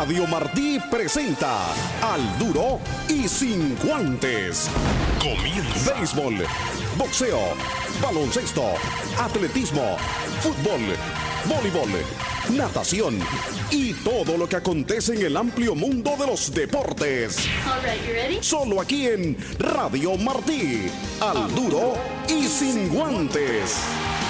Radio Martí presenta Al Duro y Sin Guantes. Comienza. Béisbol, boxeo, baloncesto, atletismo, fútbol, voleibol, natación y todo lo que acontece en el amplio mundo de los deportes. All right, you ready? Solo aquí en Radio Martí. Al Duro y Sin Guantes.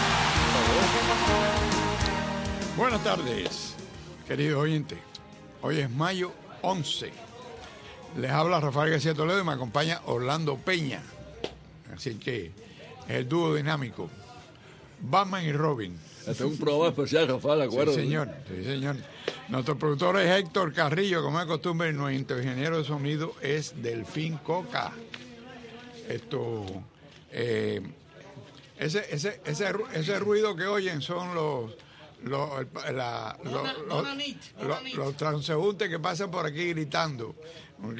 Buenas tardes, querido oyente. Hoy es mayo 11. Les habla Rafael García Toledo y me acompaña Orlando Peña. Así que es el dúo dinámico, Batman y Robin. Este es un programa especial, Rafael, ¿de acuerdo? Sí, señor. Sí, señor. Nuestro productor es Héctor Carrillo, como es costumbre, y nuestro ingeniero de sonido es Delfín Coca. Ese ruido que oyen son los transeúntes que pasan por aquí gritando, ¿ok?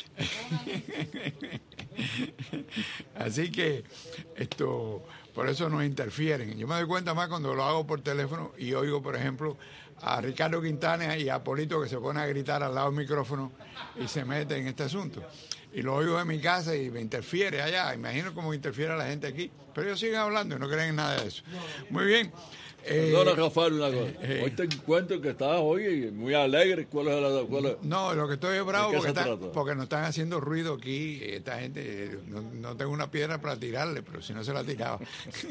Así que por eso nos interfieren. Yo me doy cuenta más cuando lo hago por teléfono y oigo, por ejemplo, a Ricardo Quintana y a Polito que se pone a gritar al lado del micrófono y se mete en este asunto. Y lo oigo en mi casa y me interfiere allá. Imagino cómo interfiere a la gente aquí. Pero ellos siguen hablando y no creen en nada de eso. Muy bien. Perdona, Rafael, una cosa. Hoy te encuentro que estás hoy muy alegre. ¿Cuál es? No, lo que estoy es bravo ¿De porque nos están haciendo ruido aquí. Esta gente, no tengo una piedra para tirarle, pero si no se la tiraba.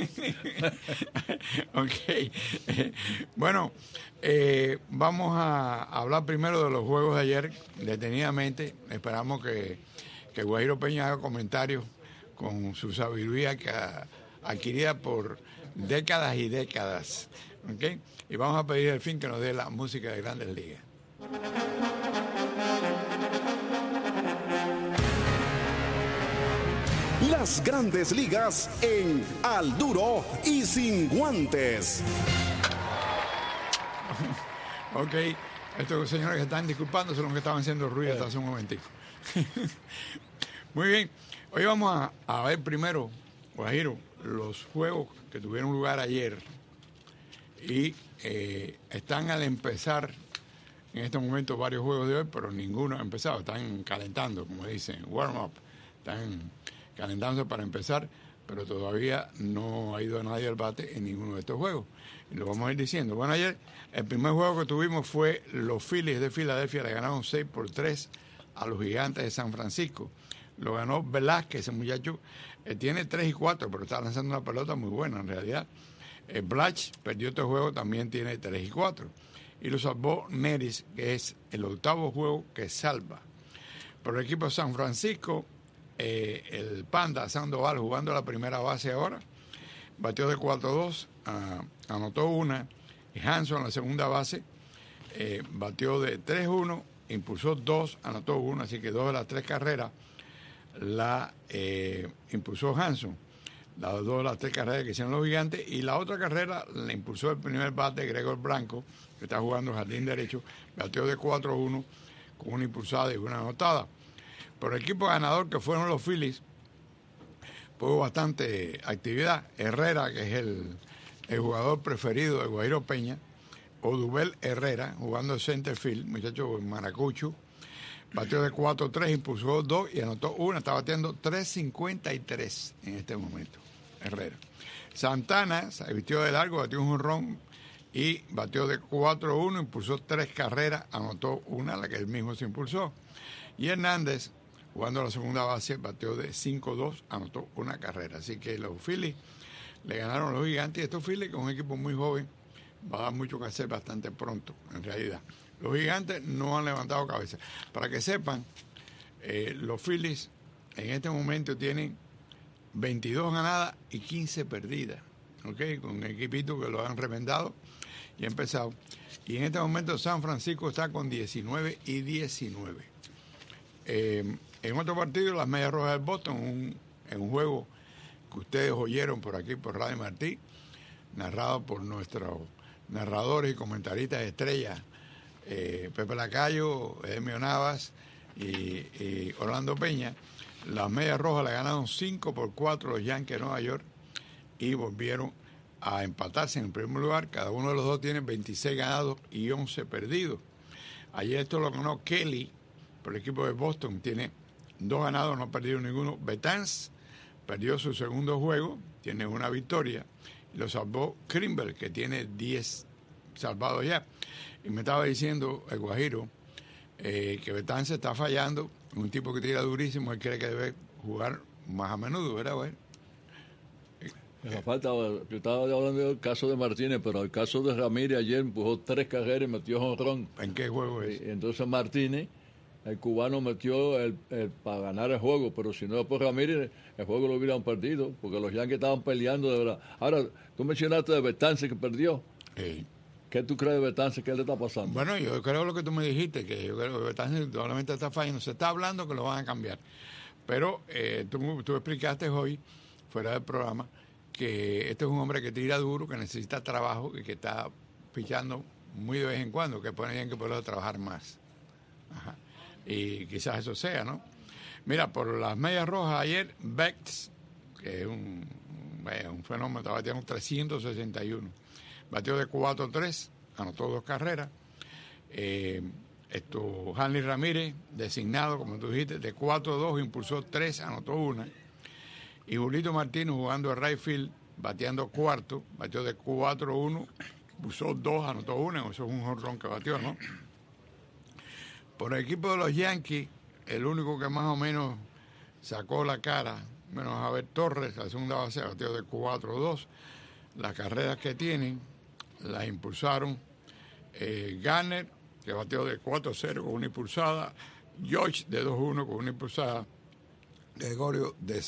Ok. Bueno, vamos a hablar primero de los juegos de ayer, detenidamente. Esperamos que Guajiro Peña haga comentarios con su sabiduría que adquirida por décadas y décadas, ¿ok? Y vamos a pedir al fin que nos dé la música de Grandes Ligas. Las Grandes Ligas en Al Duro y Sin Guantes. Ok, estos señores que están disculpando son los que estaban haciendo ruido hasta hace un momentito. Muy bien, hoy vamos a ver primero, Guajiro, los juegos que tuvieron lugar ayer y están al empezar en este momento varios juegos de hoy, pero ninguno ha empezado, están calentando, como dicen, warm up, están calentándose para empezar, pero todavía no ha ido nadie al bate en ninguno de estos juegos. Y lo vamos a ir diciendo. Bueno, ayer el primer juego que tuvimos fue los Phillies de Filadelfia, le ganaron 6-3 a los Gigantes de San Francisco. Lo ganó Velázquez, ese muchacho tiene 3-4, pero está lanzando una pelota muy buena en realidad. Blatch perdió este juego, también tiene 3-4. Y lo salvó Neris, que es el octavo juego que salva. Por el equipo de San Francisco, el Panda Sandoval jugando la primera base ahora, batió de 4-2, anotó una, y Hanson en la segunda base batió de 3-1, impulsó 2, anotó 1, así que 2 de las 3 carreras la impulsó Hanson, las 2 de las 3 carreras que hicieron los Gigantes, y la otra carrera la impulsó el primer bate Gregor Blanco, que está jugando jardín derecho, batió de 4-1 con una impulsada y una anotada. Por el equipo ganador, que fueron los Phillies, hubo bastante actividad. Herrera, que es el jugador preferido de Guajiro Peña, Odubel Herrera, jugando el center field, muchacho maracucho, batió de 4-3, impulsó 2 y anotó 1, está batiendo 3.53 en este momento, Herrera. Santana se vistió de largo, batió un jonrón y batió de 4-1, impulsó 3 carreras, anotó 1, la que él mismo se impulsó. Y Hernández, jugando la segunda base, batió de 5-2, anotó 1 carrera. Así que los Phillies le ganaron a los Gigantes, y estos Phillies, que es un equipo muy joven, va a dar mucho que hacer bastante pronto, en realidad. Los Gigantes no han levantado cabeza. Para que sepan, los Phillies en este momento tienen 22 ganadas y 15 perdidas, ¿ok? Con un equipito que lo han remendado y ha empezado. Y en este momento San Francisco está con 19-19. En otro partido, las Medias Rojas del Boston, en un juego que ustedes oyeron por aquí, por Radio Martí, narrado por nuestros narradores y comentaristas estrellas, Pepe Lacayo, Edmio Navas y Orlando Peña. Las Medias Rojas le ganaron 5-4 los Yankees de Nueva York y volvieron a empatarse en el primer lugar. Cada uno de los dos tiene 26 ganados y 11 perdidos. Ayer esto lo ganó Kelly por el equipo de Boston. Tiene 2 ganados, no ha perdido ninguno. Betances perdió su segundo juego, tiene una victoria. Lo salvó Krimble, que tiene 10 salvados ya. Y me estaba diciendo el Guajiro que Betances está fallando. Un tipo que tira durísimo, él cree que debe jugar más a menudo, ¿verdad, güey? Yo estaba hablando del caso de Martínez, pero el caso de Ramírez ayer empujó 3 carreras y metió jonrón. ¿En qué juego es? Y entonces Martínez, el cubano, metió el para ganar el juego, pero si no por Ramírez, el juego lo hubieran perdido, porque los Yankees estaban peleando de verdad. Ahora, tú mencionaste de Betances que perdió. Sí. ¿Qué tú crees de Betances? ¿Qué le está pasando? Bueno, yo creo lo que tú me dijiste, que yo creo que Betances probablemente está fallando. Se está hablando que lo van a cambiar. Pero tú explicaste hoy, fuera del programa, que este es un hombre que tira duro, que necesita trabajo y que está pichando muy de vez en cuando, que ponen que poder trabajar más. Ajá. Y quizás eso sea, ¿no? Mira, por las medias rojas ayer, Bex, que es un fenómeno, estaba bateando 361. Batió de 4-3, anotó 2 carreras. Hanley Ramírez, designado, como tú dijiste, de 4-2, impulsó 3, anotó 1. Y Julito Martínez jugando a right field, bateando cuarto, batió de 4-1, impulsó 2, anotó 1. Eso es un jonrón que batió, ¿no? Por el equipo de los Yankees, el único que más o menos sacó la cara, menos Javier Torres, la segunda base, batió de 4-2. Las carreras que tienen las impulsaron Garner, que batió de 4-0 con una impulsada, George de 2-1 con una impulsada, Gregorio de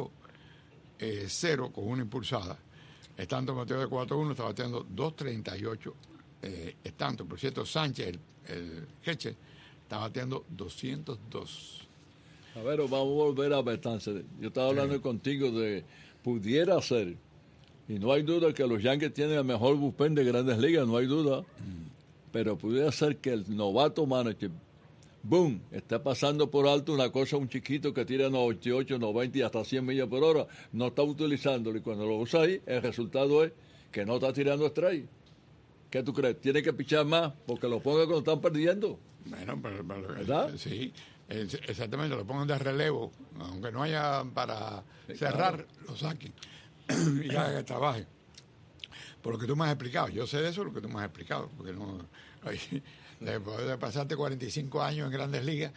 5-0 con una impulsada. Stanton batió de 4-1, está bateando 2.38 Stanton. Por cierto, Sánchez, el catcher, está bateando 202. A ver, vamos a volver a Betances. Yo estaba hablando contigo de pudiera ser, y no hay duda que los Yankees tienen el mejor bullpen de Grandes Ligas, no hay duda, pero pudiera ser que el novato manager, boom, está pasando por alto una cosa, un chiquito que tira 98, 90 y hasta 100 millas por hora, no está utilizándolo, y cuando lo usa ahí, el resultado es que no está tirando strike. ¿Qué tú crees? Tiene que pichar más porque lo ponga cuando están perdiendo. Bueno, pero ¿verdad? Sí, exactamente, lo pongan de relevo, aunque no haya para cerrar, claro, lo saquen y hagan que trabaje. Por lo que tú me has explicado, yo sé de eso lo que tú me has explicado, porque no, después de pasarte 45 años en Grandes Ligas,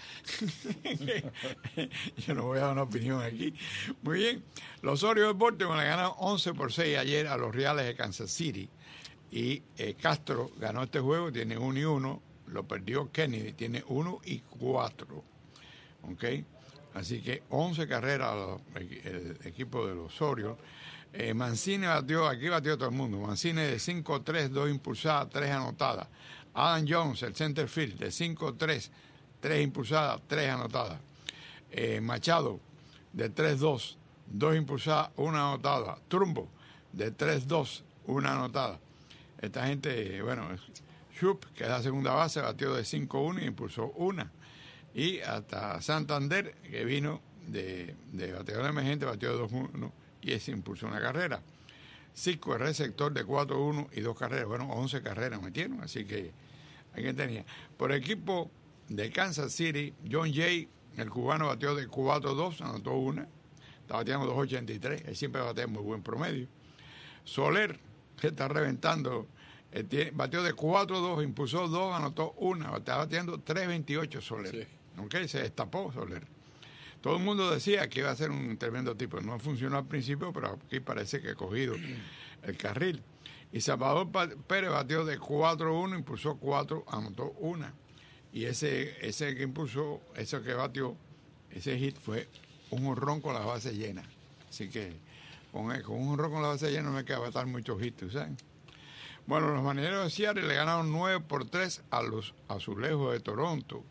yo no voy a dar una opinión aquí. Muy bien, los Orioles de Baltimore le ganaron 11-6 ayer a los Reales de Kansas City, y Castro ganó este juego, tiene 1-1. Lo perdió Kennedy, tiene 1-4. ¿Ok? Así que 11 carreras el equipo de los Orioles. Mancini batió, aquí batió todo el mundo. Mancini de 5-3, 2 impulsadas, 3 anotadas. Adam Jones, el center field, de 5-3, 3 impulsadas, 3 anotadas. Machado, de 3-2, 2 impulsadas, 1 anotada. Trumbo, de 3-2, 1 anotada. Esta gente, bueno, Schupp, que es la segunda base, batió de 5-1 y impulsó 1. Y hasta Santander, que vino de bateador emergente, batió de 2-1 y ese impulsó una carrera. Cisco, el receptor, de 4-1 y 2 carreras. Bueno, 11 carreras metieron, así que hay que tenía. Por el equipo de Kansas City, John Jay, el cubano, batió de 4-2, anotó 1. Está bateando 2.83, él siempre batea muy buen promedio. Soler, que está reventando, batió de 4-2, impulsó 2, anotó 1, está bateando 3.28 Soler. Sí. Okay, se destapó Soler. Todo el mundo decía que iba a ser un tremendo tipo. No funcionó al principio, pero aquí parece que ha cogido el carril. Y Salvador Pérez batió de 4-1, impulsó 4, anotó 1. Y ese que impulsó, ese que batió, ese hit fue un jonrón con las bases llenas. Así que con un jonrón con las bases llenas no me queda batar muchos hits, ¿saben? Bueno, los Marineros de Seattle le ganaron 9-3 a los Azulejos de Toronto.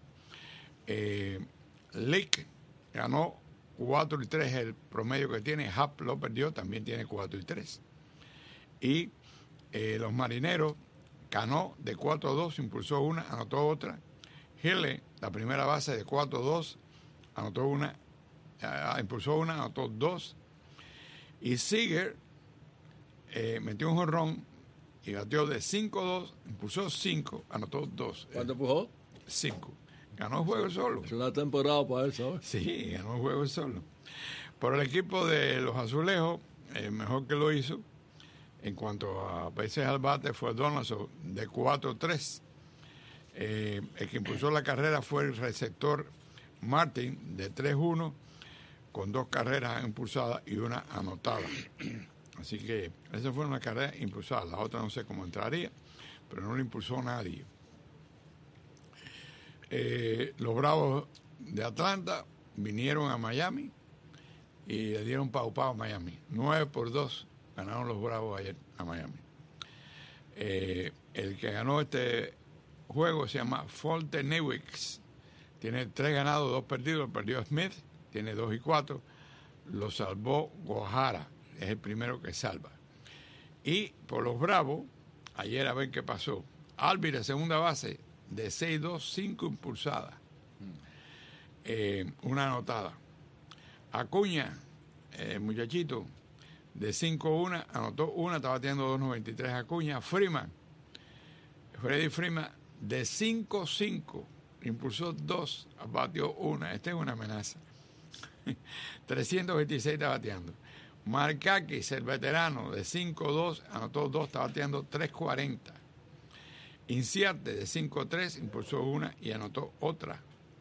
Lake ganó 4-3, el promedio que tiene. Happ lo perdió, también tiene 4-3. Y los Marineros ganó de 4-2, impulsó 1, anotó otra. Gile, la primera base, de 4-2, anotó 1, impulsó 1, anotó 2. Y Seager metió un jonrón y batió de 5-2, impulsó 5, anotó 2. ¿Cuánto empujó? 5. Ganó el juego solo. Es una temporada para él, ¿sabes? Sí, ganó el juego solo. Por el equipo de los Azulejos, mejor que lo hizo, en cuanto a veces al bate, fue Donaldson de 4-3. El que impulsó la carrera fue el receptor Martin de 3-1, con 2 carreras impulsadas y una anotada. Así que esa fue una carrera impulsada. La otra no sé cómo entraría, pero no le impulsó nadie. Los Bravos de Atlanta vinieron a Miami y le dieron pau a Miami. 9-2 ganaron los Bravos ayer a Miami. El que ganó este juego se llama Folte Newicks. Tiene 3 ganados, 2 perdidos. Perdió Smith, tiene 2-4. Lo salvó Gohara, es el primero que salva. Y por los Bravos, ayer a ver qué pasó. Alvira, segunda base, de 6-2, 5 impulsadas. Una anotada. Acuña, muchachito, de 5-1, anotó una, está bateando 2.93 Acuña. Freddy Freeman, de 5-5, impulsó 2, batió una. Esta es una amenaza. 326 está bateando. Markakis, el veterano, de 5-2, anotó 2, está bateando 3.40. Inciarte, de 5-3, impulsó una y anotó otra.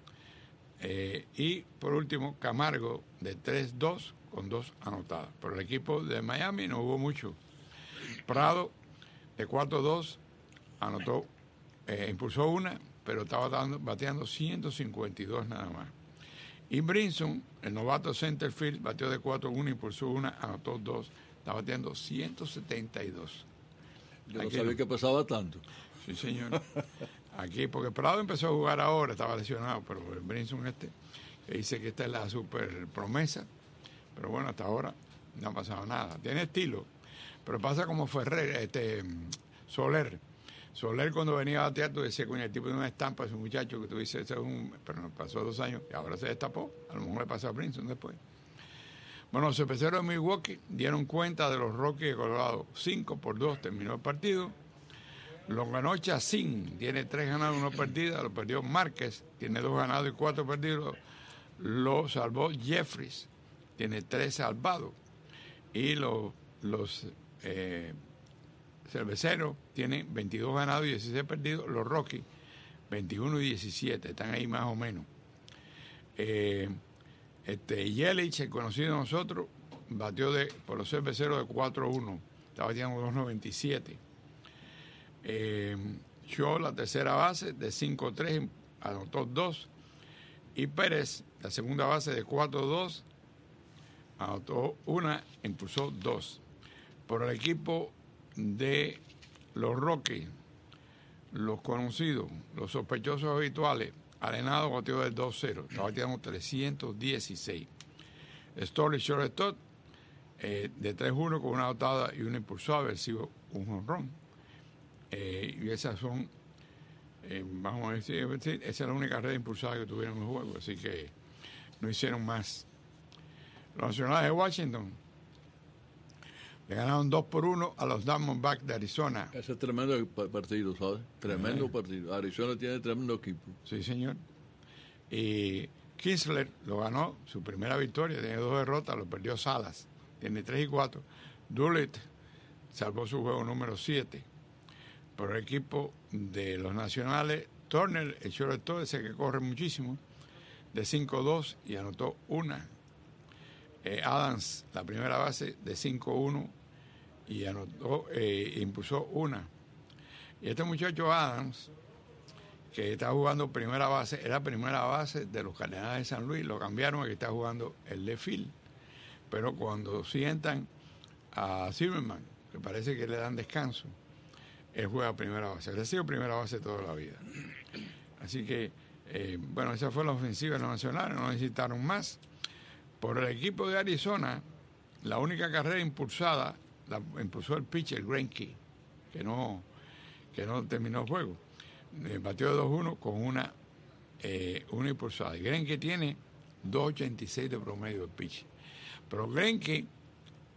Y por último, Camargo, de 3-2, con 2 anotadas. Pero el equipo de Miami no hubo mucho. Prado, de 4-2, anotó, impulsó una, pero estaba bateando 152 nada más. Y Brinson, el novato centerfield, bateó de 4-1, impulsó una, anotó 2, está bateando 172. Yo no sabía que pesaba tanto. Sí, señor. Aquí, porque Prado empezó a jugar ahora, estaba lesionado, pero el Brinson que dice que esta es la super promesa, pero bueno, hasta ahora no ha pasado nada. Tiene estilo, pero pasa como Ferrer, Soler. Soler cuando venía a batear, tú decías, coño, el tipo de una estampa, es un muchacho que tú dices, ese es un... Pero nos pasó 2 años y ahora se destapó. A lo mejor le pasó a Brinson después. Bueno, los cerveceros de Milwaukee dieron cuenta de los Rockies de Colorado. 5-2 terminó el partido. Lo ganó Chacín, tiene 3 ganados, 1 perdida. Lo perdió Márquez, tiene 2 ganados y 4 perdidos. Lo salvó Jeffries, tiene 3 salvados. Y los cerveceros tienen 22 ganados y 16 perdidos. Los Rockies, 21 y 17, están ahí más o menos. Yelich, el conocido de nosotros, batió por los cerveceros de 4-1, estaba bateando 2.97. Shaw, la tercera base, de 5-3, anotó 2. Y Pérez, la segunda base, de 4-2, anotó 1, impulsó 2. Por el equipo de los Rockies, los conocidos, los sospechosos habituales, Arenado batió del 2-0, está bateando 316. Story shortstop, de 3-1 con una anotada y una impulsada, haber sido un jonrón. Y esas son, vamos a decir, esa es la única red impulsada que tuvieron en el juego, así que no hicieron más. Los Nacionales de Washington le ganaron 2-1 a los Diamondbacks de Arizona. Ese es tremendo partido, ¿sabes? Tremendo partido. Arizona tiene tremendo equipo. Sí, señor. Y Kinsler lo ganó, su primera victoria, tiene 2 derrotas, lo perdió Salas, tiene 3-4. Doolittle salvó su juego número 7. Por el equipo de los Nacionales, Turner, el shortstop, ese que corre muchísimo, de 5-2 y anotó 1. Adams, la primera base, de 5-1 y anotó, impulsó 1. Y este muchacho Adams, que está jugando primera base, era primera base de los Cardenales de San Luis, lo cambiaron a que está jugando el left field. Pero cuando sientan a Zimmerman, que parece que le dan descanso, él juega primera base. Él ha sido primera base toda la vida. Así que, bueno, esa fue la ofensiva de los Nacionales, no necesitaron más. Por el equipo de Arizona, la única carrera impulsada la impulsó el pitcher Greinke, que no terminó el juego. Batió de 2-1 con una impulsada. Y Greinke tiene 2.86 de promedio el pitcher. Pero Greinke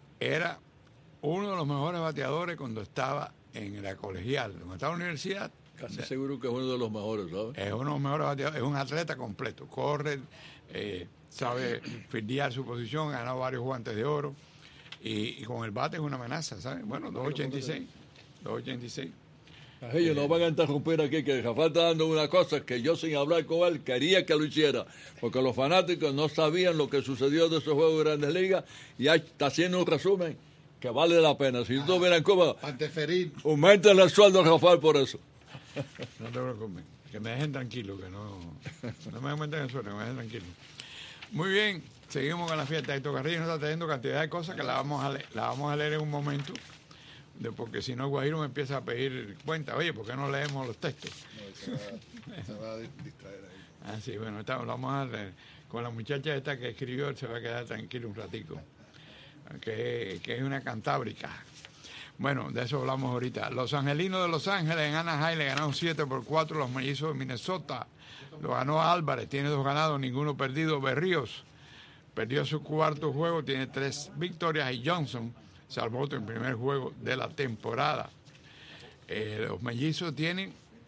era uno de los mejores bateadores cuando estaba en la colegial. Cuando estaba en la universidad, Casi seguro que es uno de los mejores, ¿sabes? Es uno de los mejores bateadores, es un atleta completo. Corre, sabe fildear su posición, ha ganado varios guantes de oro. Y con el bate es una amenaza, ¿sabes? Bueno, 2.86. Ellos no van a interrumpir aquí, que Rafael está dando una cosa que yo sin hablar con él quería que lo hiciera, porque los fanáticos no sabían lo que sucedió de esos juegos de Grandes Ligas y ahí está haciendo un resumen que vale la pena. Si tú estuvieras en Cuba, aumenten el sueldo a Rafael por eso. No te preocupes, que me dejen tranquilo, que no me aumenten el sueldo, que me dejen tranquilo. Muy bien, seguimos con la fiesta. Héctor Carrillo nos está trayendo cantidad de cosas que la vamos a leer en un momento. Porque si no, Guajiro me empieza a pedir cuenta. Oye, ¿por qué no leemos los textos? No, se va a distraer ahí. Ah, sí, bueno, vamos a leer. Con la muchacha esta que escribió, él se va a quedar tranquilo un ratico. Que es una cantábrica. Bueno, de eso hablamos ahorita. Los Angelinos de Los Ángeles en Anaheim le ganaron 7-4 los Mellizos de Minnesota. Lo ganó Álvarez, tiene 2 ganados, ninguno perdido. Berríos perdió su cuarto juego, tiene 3 victorias. Y Johnson salvó el primer juego de la temporada. Los Mellizos tienen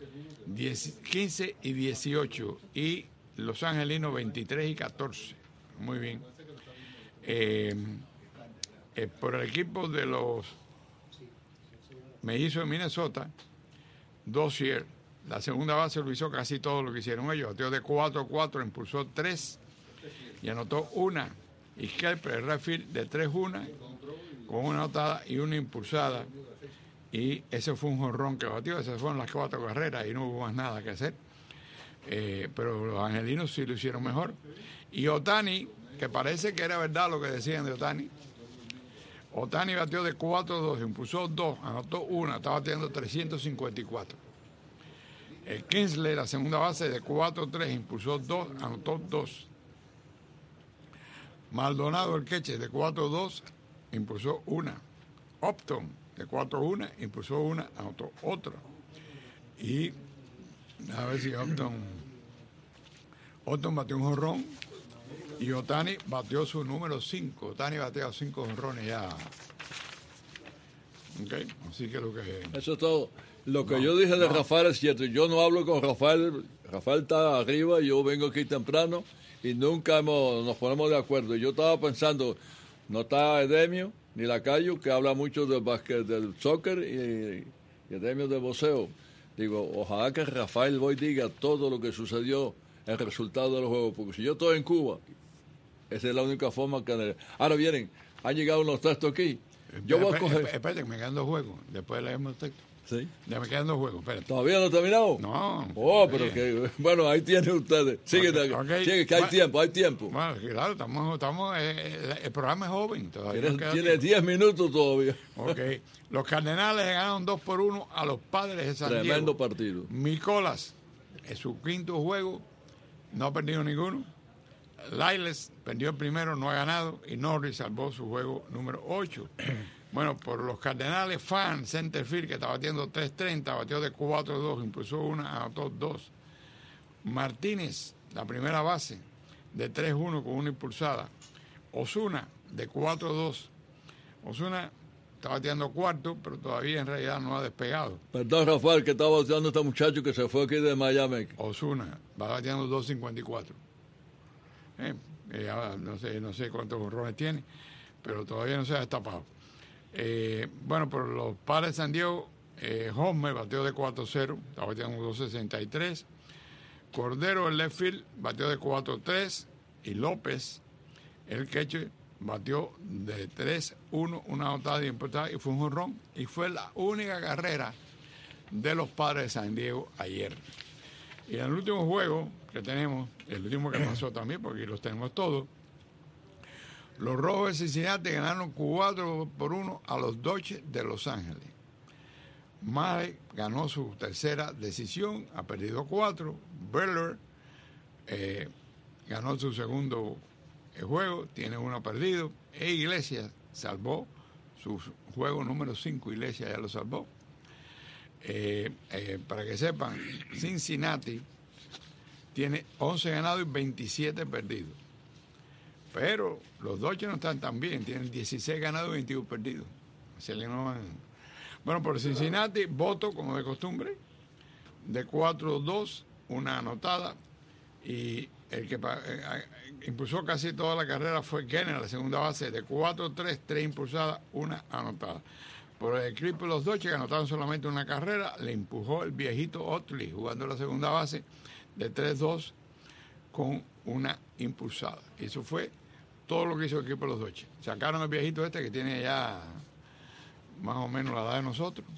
15 y 18 y los Angelinos 23 y 14. Muy bien. Por el equipo de los Mellizos de Minnesota, Dozier, la segunda base, lo hizo casi todo lo que hicieron ellos. Bateó de 4-4, impulsó 3 y anotó 1. Y Kelper, el refill, de 3-1 con una anotada y una impulsada, y ese fue un jonrón que batió. Esas fueron las 4 carreras y no hubo más nada que hacer, pero los angelinos sí lo hicieron mejor. Y Ohtani, que parece que era verdad lo que decían de Ohtani batió de 4-2, impulsó 2, anotó 1, estaba bateando 354. El Kingsley, la segunda base, de 4-3, impulsó 2, anotó 2. Maldonado, el catcher, de 4-2, impulsó 1. Upton, de 4-1, impulsó 1, anotó otro. Y a ver si Upton batió un jonrón y Ohtani batió su número 5. Ohtani bateó 5 jonrones ya. Okay. Así que eso es todo. Lo que yo dije de Rafael es cierto. Yo no hablo con Rafael. Rafael está arriba, yo vengo aquí temprano y nunca nos ponemos de acuerdo. Yo estaba pensando, no está Edemio ni Lacayo, que habla mucho del básquet, del soccer, y Edemio del boxeo. Digo, ojalá que Rafael hoy diga todo lo que sucedió, el resultado de los juegos, porque si yo estoy en Cuba, esa es la única forma que... Ahora vienen, han llegado unos textos aquí. Yo voy a coger... Espérate, que me quedan 2 juegos, después leemos el texto. Sí. Ya me quedan 2 juegos, espérate. ¿Todavía no ha terminado? No. Oh, pero que... Bueno, ahí tienen ustedes. Sigue, que hay tiempo. Bueno, claro, estamos el programa es joven todavía. Tiene 10 minutos todavía. Ok. Los Cardenales ganaron 2-1 a los Padres de San Diego. Tremendo partido. Micolas, en su 5º juego, no ha perdido ninguno. Lyles perdió el primero, no ha ganado. Y Norris salvó su juego número 8. Bueno, por los Cardenales, Fan, centerfield, que está batiendo 3.30, batió de 4-2, impulsó 1, anotó 2. Martínez, la primera base, de 3-1 con una impulsada. Osuna, de 4-2. Osuna está bateando cuarto, pero todavía en realidad no ha despegado. Perdón, Rafael, que estaba bateando este muchacho que se fue aquí de Miami. Osuna va bateando 2.54. No sé cuántos jonrones tiene, pero todavía no se ha destapado. Bueno, por los Padres de San Diego, Homer bateó de 4-0, está bateando 2.63. Cordero, el left field, bateó de 4-3. Y López, el catcher, batió de 3-1, una anotada y importada, y fue un jonrón. Y fue la única carrera de los Padres de San Diego ayer. Y en el último juego que tenemos, el último que pasó también, porque aquí los tenemos todos, los Rojos de Cincinnati ganaron 4-1 a los Dodgers de Los Ángeles. Murray ganó su tercera decisión, ha perdido 4. Beller ganó su segundo juego, tiene 1 perdido. E Iglesias salvó su juego número 5, Iglesias ya lo salvó. Para que sepan, Cincinnati tiene 11 ganados y 27 perdidos. Pero los Dodgers no están tan bien, tienen 16 ganados y 21 perdidos. Bueno, por Cincinnati, voto como de costumbre. de 4-2, una anotada, y el que impulsó casi toda la carrera fue Kenner, la segunda base, de 4-3, 3 impulsadas, una anotada. Por el equipo de los Dodgers, que anotaron solamente una carrera, le empujó el viejito Otley, jugando la segunda base, de 3-2, con una impulsada. Y eso fue todo lo que hizo el equipo de los Dodgers. Sacaron al viejito este, que tiene ya más o menos la edad de nosotros.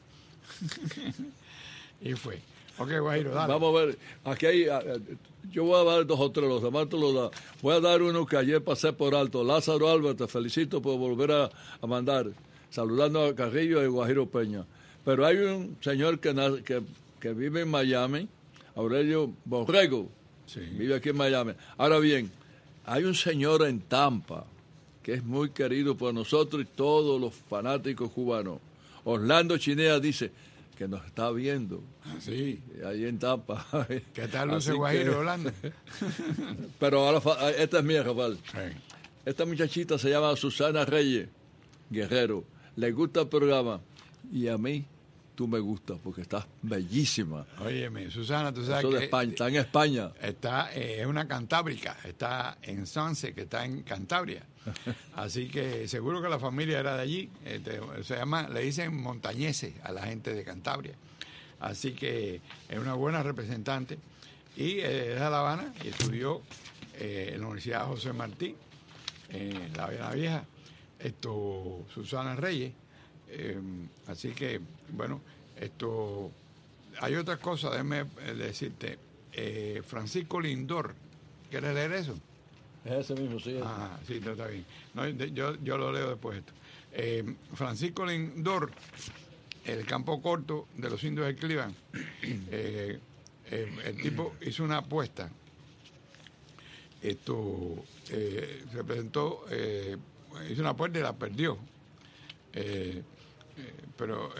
Y fue. Ok, Guajiro, dale. Vamos a ver, aquí hay, yo voy a dar 2 o 3, los demás te los da. Voy a dar uno que ayer pasé por alto. Lázaro Álvarez, te felicito por volver a mandar, saludando a Carrillo y Guajiro Peña. Pero hay un señor que vive en Miami, Aurelio Borrego, Sí. vive aquí en Miami. Ahora bien, hay un señor en Tampa que es muy querido por nosotros y todos los fanáticos cubanos. Orlando Chinea dice que nos está viendo. Sí. Ahí en Tampa. ¿Qué tal luce Así Guajiro, que- Orlando? Pero ahora, esta es mía, Rafael. Sí. Esta muchachita se llama Susana Reyes Guerrero. Le gusta el programa y a mí tú me gustas porque estás bellísima. Óyeme, Susana, tú sabes Eso de que España, está en España. es una cantábrica, está en Sanse, que está en Cantabria. Así que seguro que la familia era de allí. Le dicen montañeses a la gente de Cantabria. Así que es una buena representante. Y es de La Habana y estudió en la Universidad José Martí, en La Habana Vieja, Susana Reyes. Así que, bueno, hay otras cosas, déjame decirte. Francisco Lindor, ¿quieres leer eso? Es ese mismo, sí. Ah, sí, no, está bien. No, yo lo leo después esto. Francisco Lindor, el campo corto de los indios de Cleveland, el tipo hizo una apuesta. Se presentó, hizo una apuesta y la perdió. Pero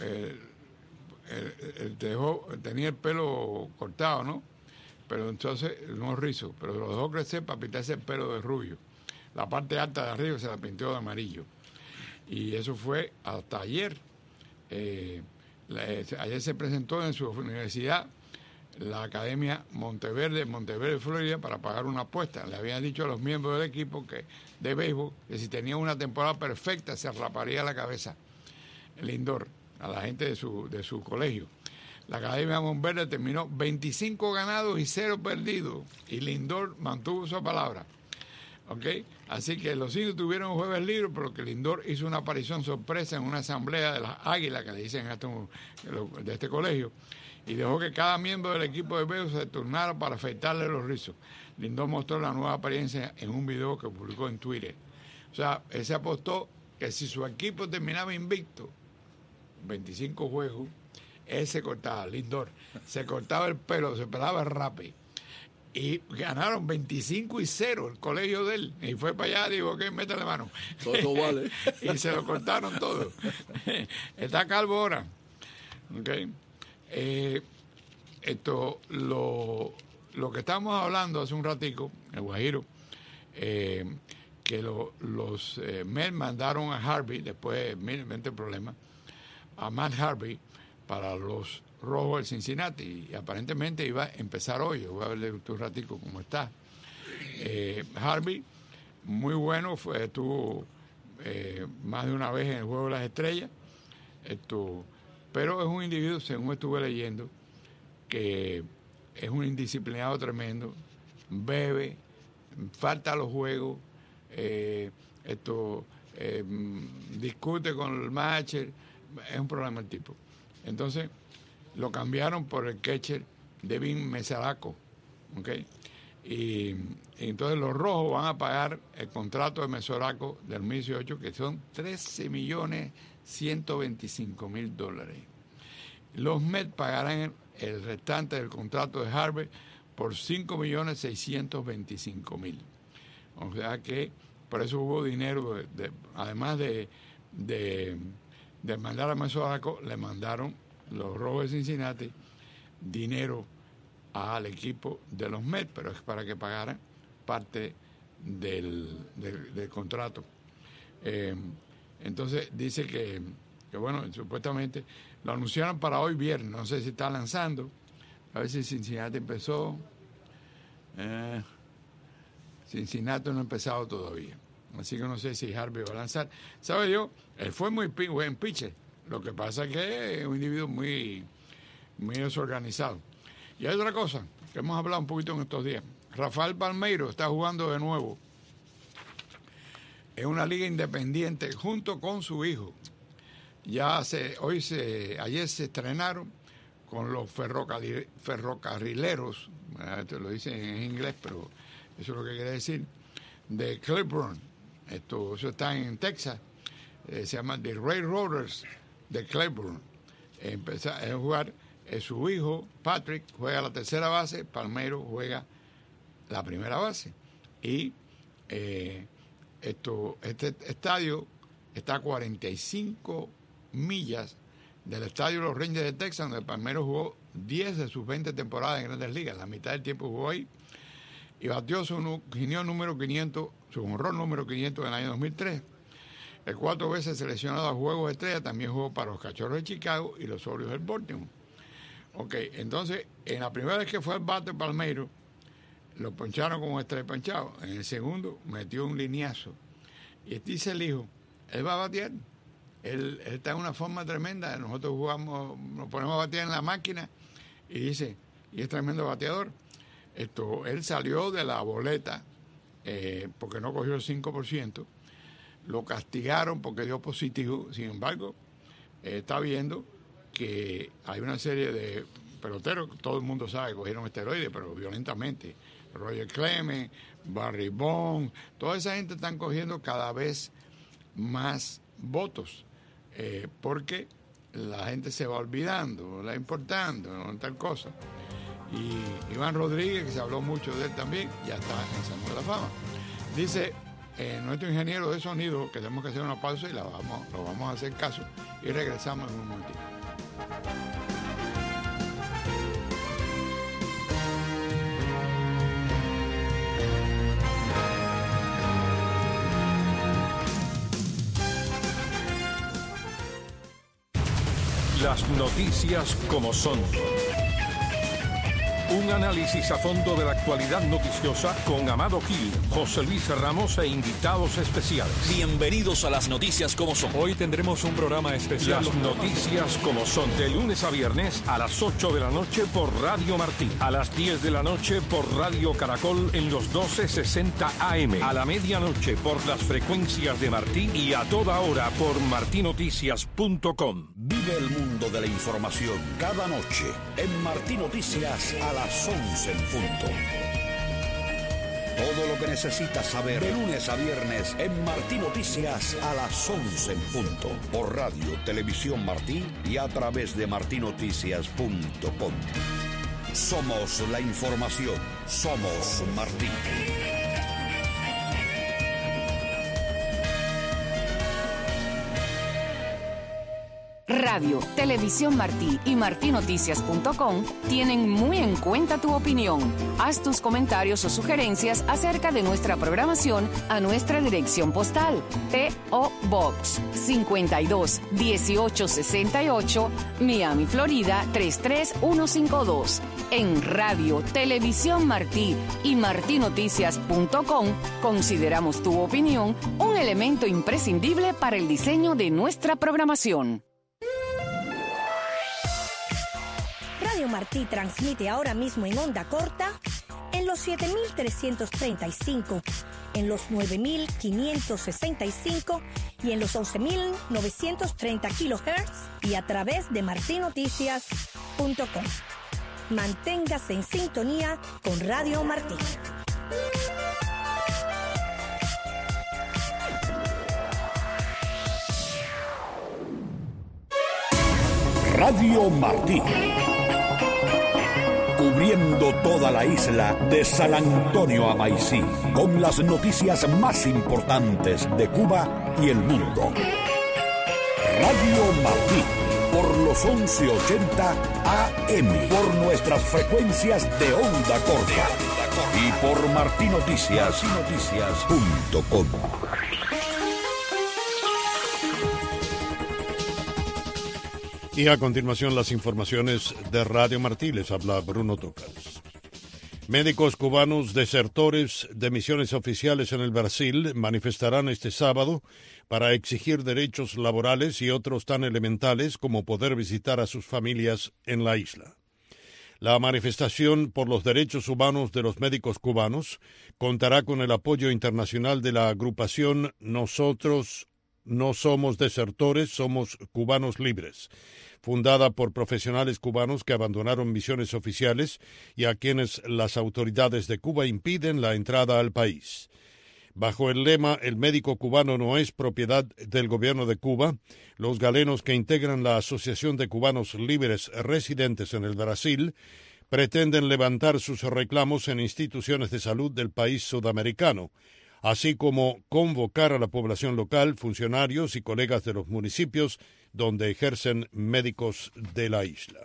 él tenía el pelo cortado, ¿no? Pero entonces, no rizo, pero lo dejó crecer para pintarse el pelo de rubio. La parte alta de arriba se la pintó de amarillo. Y eso fue hasta ayer. Ayer se presentó en su universidad la Academia Monteverde, Florida, para pagar una apuesta. Le habían dicho a los miembros del equipo de béisbol que si tenía una temporada perfecta se raparía la cabeza. Lindor, a la gente de su colegio. La Academia Monteverde terminó 25 ganados y 0 perdidos. Y Lindor mantuvo su palabra. ¿Ok? Así que los indios tuvieron un jueves libre, pero que Lindor hizo una aparición sorpresa en una asamblea de las águilas, que le dicen de este colegio, y dejó que cada miembro del equipo de béisbol se turnara para afeitarle los rizos. Lindor mostró la nueva apariencia en un video que publicó en Twitter. O sea, él se apostó que si su equipo terminaba invicto, 25 juegos, él se cortaba, Lindor, se cortaba el pelo, se pelaba rápido. Y ganaron 25-0 el colegio de él. Y fue para allá, digo, ok, métale mano. Todo vale. Y se lo cortaron todo. Está calvo ahora. Ok. Lo que estábamos hablando hace un ratico, el Guajiro, que los Mets mandaron a Harvey, después de 20 problemas, a Matt Harvey para los Rojos de Cincinnati, y aparentemente iba a empezar hoy. Voy a verle un ratico cómo está. Harvey, muy bueno, estuvo más de una vez en el Juego de las Estrellas, pero es un individuo, según estuve leyendo, que es un indisciplinado tremendo, bebe, falta a los juegos, discute con el manager, es un problema el tipo. Entonces lo cambiaron por el catcher Devin Mesalaco, ¿ok? Y entonces los Rojos van a pagar el contrato de Mesalaco del 2018, que son $13.125.000. Los Mets pagarán el restante del contrato de Harvey por $5.625.000. O sea que por eso hubo dinero, además de mandar a Mesalaco, le mandaron los Rojos de Cincinnati dinero al equipo de los Mets, pero es para que pagaran parte del contrato. Entonces dice que bueno, supuestamente lo anunciaron para hoy viernes, no sé si está lanzando, A ver si Cincinnati empezó. Cincinnati no ha empezado todavía. Así que no sé si Harvey va a lanzar. ¿Sabe yo? Él fue muy buen pitcher. Lo que pasa es que es un individuo muy desorganizado. Y hay otra cosa que hemos hablado un poquito en estos días. Rafael Palmeiro está jugando de nuevo en una liga independiente junto con su hijo. Ayer se estrenaron con los ferrocarrileros, esto lo dicen en inglés, pero eso es lo que quiere decir, de Cleburne. Eso está en Texas. Se llama The Railroaders de Cleburne. Empezó a jugar su hijo, Patrick, juega la tercera base, Palmeiro juega la primera base. Y este estadio está a 45 millas del estadio de los Rangers de Texas, donde Palmeiro jugó 10 de sus 20 temporadas en Grandes Ligas. La mitad del tiempo jugó ahí. Y batió su honrón número 500 en el año 2003. El 4 veces seleccionado a Juegos de Estrella, también jugó para los Cachorros de Chicago y los Orioles del Baltimore. Ok, entonces, en la primera vez que fue al bate Palmeiro, lo poncharon como estrella ponchado. En el segundo, metió un lineazo. Y dice el hijo, él va a batear. Él está en una forma tremenda. Nosotros nos ponemos a batear en la máquina y dice, y es tremendo bateador. Él salió de la boleta porque no cogió el 5%. Lo castigaron porque dio positivo. Sin embargo, está viendo que hay una serie de peloteros, todo el mundo sabe que cogieron esteroides, pero violentamente. Roger Clemens, Barry Bonds, toda esa gente están cogiendo cada vez más votos, porque la gente se va olvidando, la importando, no tal cosa. Y Iván Rodríguez, que se habló mucho de él también, ya está en Salón de la Fama. Dice nuestro ingeniero de sonido que tenemos que hacer una pausa y lo vamos a hacer caso y regresamos en un momentito. Las noticias como son. Un análisis a fondo de la actualidad noticiosa con Amado Gil, José Luis Ramos e invitados especiales. Bienvenidos a las noticias como son. Hoy tendremos un programa especial. Las noticias como son. De lunes a viernes a las 8 de la noche por Radio Martí. A las 10 de la noche por Radio Caracol en los 1260 AM. A la medianoche por las frecuencias de Martí y a toda hora por martinoticias.com. Vive el mundo de la información cada noche en Martí Noticias a las 11 en punto. Todo lo que necesitas saber de lunes a viernes en Martí Noticias a las 11 en punto. Por Radio, Televisión Martí y a través de martinoticias.com. Somos la información. Somos Martí. Radio, Televisión Martí y martinoticias.com tienen muy en cuenta tu opinión. Haz tus comentarios o sugerencias acerca de nuestra programación a nuestra dirección postal. P.O. Box 52 1868, Miami, Florida 33152. En Radio, Televisión Martí y martinoticias.com consideramos tu opinión un elemento imprescindible para el diseño de nuestra programación. Radio Martí transmite ahora mismo en onda corta en los 7.335, en los 9.565 y en los 11.930 kHz y a través de martinoticias.com. Manténgase en sintonía con Radio Martí. Radio Martí. Cubriendo toda la isla de San Antonio a Maicí, con las noticias más importantes de Cuba y el mundo. Radio Martí, por los 1180 AM, por nuestras frecuencias de onda corta y por Y a continuación las informaciones de Radio Martí. Les habla Bruno Tocas. Médicos cubanos desertores de misiones oficiales en el Brasil manifestarán este sábado para exigir derechos laborales y otros tan elementales como poder visitar a sus familias en la isla. La manifestación por los derechos humanos de los médicos cubanos contará con el apoyo internacional de la agrupación Nosotros no somos desertores, somos cubanos libres, fundada por profesionales cubanos que abandonaron misiones oficiales y a quienes las autoridades de Cuba impiden la entrada al país. Bajo el lema «El médico cubano no es propiedad del gobierno de Cuba», los galenos que integran la Asociación de Cubanos Libres residentes en el Brasil pretenden levantar sus reclamos en instituciones de salud del país sudamericano, así como convocar a la población local, funcionarios y colegas de los municipios donde ejercen médicos de la isla.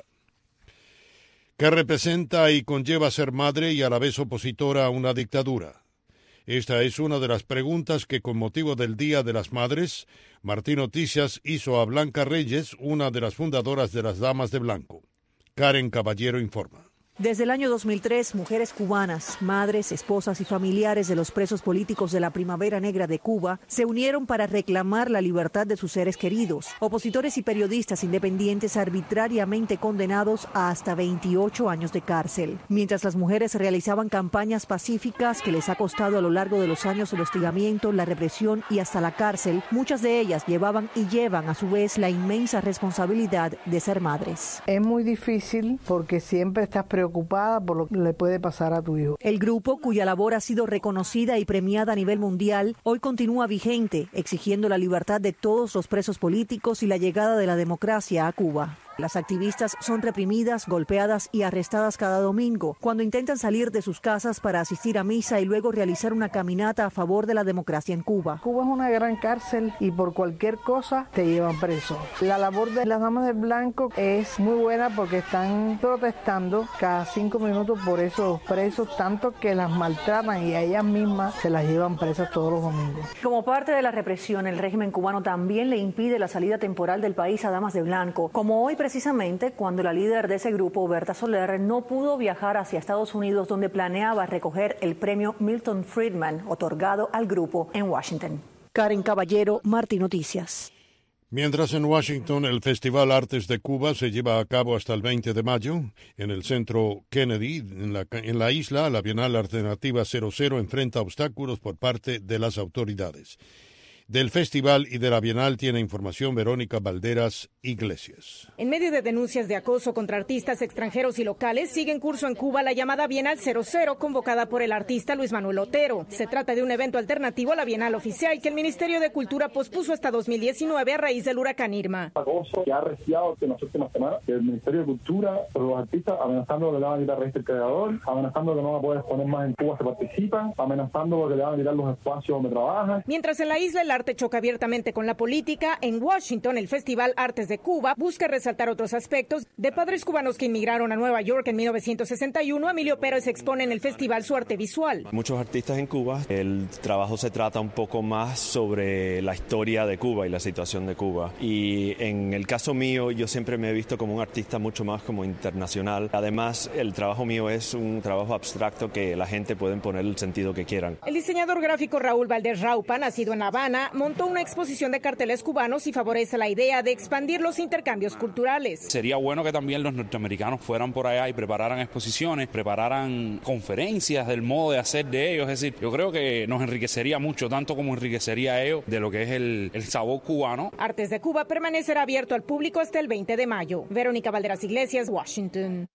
¿Qué representa y conlleva ser madre y a la vez opositora a una dictadura? Esta es una de las preguntas que, con motivo del Día de las Madres, Martí Noticias hizo a Blanca Reyes, una de las fundadoras de las Damas de Blanco. Karen Caballero informa. Desde el año 2003, mujeres cubanas, madres, esposas y familiares de los presos políticos de la Primavera Negra de Cuba se unieron para reclamar la libertad de sus seres queridos. Opositores y periodistas independientes arbitrariamente condenados a hasta 28 años de cárcel. Mientras las mujeres realizaban campañas pacíficas que les ha costado a lo largo de los años el hostigamiento, la represión y hasta la cárcel, muchas de ellas llevaban y llevan a su vez la inmensa responsabilidad de ser madres. Es muy difícil porque siempre estás preocupada por lo que le puede pasar a tu hijo. El grupo, cuya labor ha sido reconocida y premiada a nivel mundial, hoy continúa vigente, exigiendo la libertad de todos los presos políticos y la llegada de la democracia a Cuba. Las activistas son reprimidas, golpeadas y arrestadas cada domingo cuando intentan salir de sus casas para asistir a misa y luego realizar una caminata a favor de la democracia en Cuba. Cuba es una gran cárcel y por cualquier cosa te llevan preso. La labor de las Damas de Blanco es muy buena porque están protestando cada 5 minutos por esos presos, tanto que las maltratan y a ellas mismas se las llevan presas todos los domingos. Como parte de la represión, el régimen cubano también le impide la salida temporal del país a Damas de Blanco, como hoy precisamente cuando la líder de ese grupo, Berta Soler, no pudo viajar hacia Estados Unidos, donde planeaba recoger el premio Milton Friedman otorgado al grupo en Washington. Karen Caballero, Martí Noticias. Mientras en Washington el Festival Artes de Cuba se lleva a cabo hasta el 20 de mayo, en el Centro Kennedy, en la isla, la Bienal Alternativa 00 enfrenta obstáculos por parte de las autoridades. Del festival y de la Bienal tiene información Verónica Valderas Iglesias. En medio de denuncias de acoso contra artistas extranjeros y locales, sigue en curso en Cuba la llamada Bienal 00, convocada por el artista Luis Manuel Otero. Se trata de un evento alternativo a la Bienal oficial que el Ministerio de Cultura pospuso hasta 2019 a raíz del huracán Irma. Acoso que ha arreciado en las últimas semanas el Ministerio de Cultura por los artistas, amenazando que le van a quitar registro del creador, amenazando que no va a poder exponer más en Cuba si participan, amenazando que le van a quitar los espacios donde trabajan. Mientras en la isla el arte choca abiertamente con la política, en Washington el Festival Artes de Cuba busca resaltar otros aspectos de padres cubanos que inmigraron a Nueva York en 1961. Emilio Pérez expone en el festival su arte visual. Muchos artistas en Cuba, el trabajo se trata un poco más sobre la historia de Cuba y la situación de Cuba. Y en el caso mío, yo siempre me he visto como un artista mucho más como internacional. Además, el trabajo mío es un trabajo abstracto que la gente puede poner el sentido que quieran. El diseñador gráfico Raúl Valdés Raupa, nacido en La Habana, montó una exposición de carteles cubanos y favorece la idea de expandir los intercambios culturales. Sería bueno que también los norteamericanos fueran por allá y prepararan exposiciones, prepararan conferencias del modo de hacer de ellos. Es decir, yo creo que nos enriquecería mucho, tanto como enriquecería a ellos de lo que es el sabor cubano. Artes de Cuba permanecerá abierto al público hasta el 20 de mayo. Verónica Valderas Iglesias, Washington.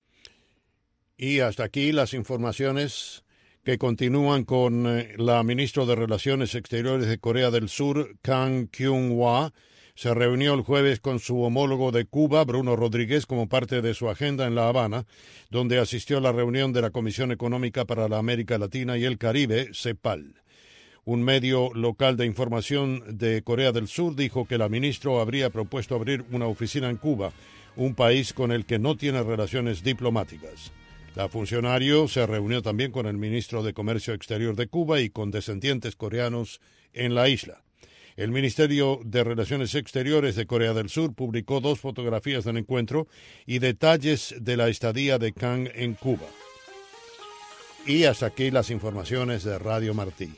Y hasta aquí las informaciones que continúan con la ministra de Relaciones Exteriores de Corea del Sur, Kang Kyung-hwa. Se reunió el jueves con su homólogo de Cuba, Bruno Rodríguez, como parte de su agenda en La Habana, donde asistió a la reunión de la Comisión Económica para la América Latina y el Caribe, CEPAL. Un medio local de información de Corea del Sur dijo que la ministra habría propuesto abrir una oficina en Cuba, un país con el que no tiene relaciones diplomáticas. La funcionario se reunió también con el ministro de Comercio Exterior de Cuba y con descendientes coreanos en la isla. El Ministerio de Relaciones Exteriores de Corea del Sur publicó 2 fotografías del encuentro y detalles de la estadía de Kang en Cuba. Y hasta aquí las informaciones de Radio Martí.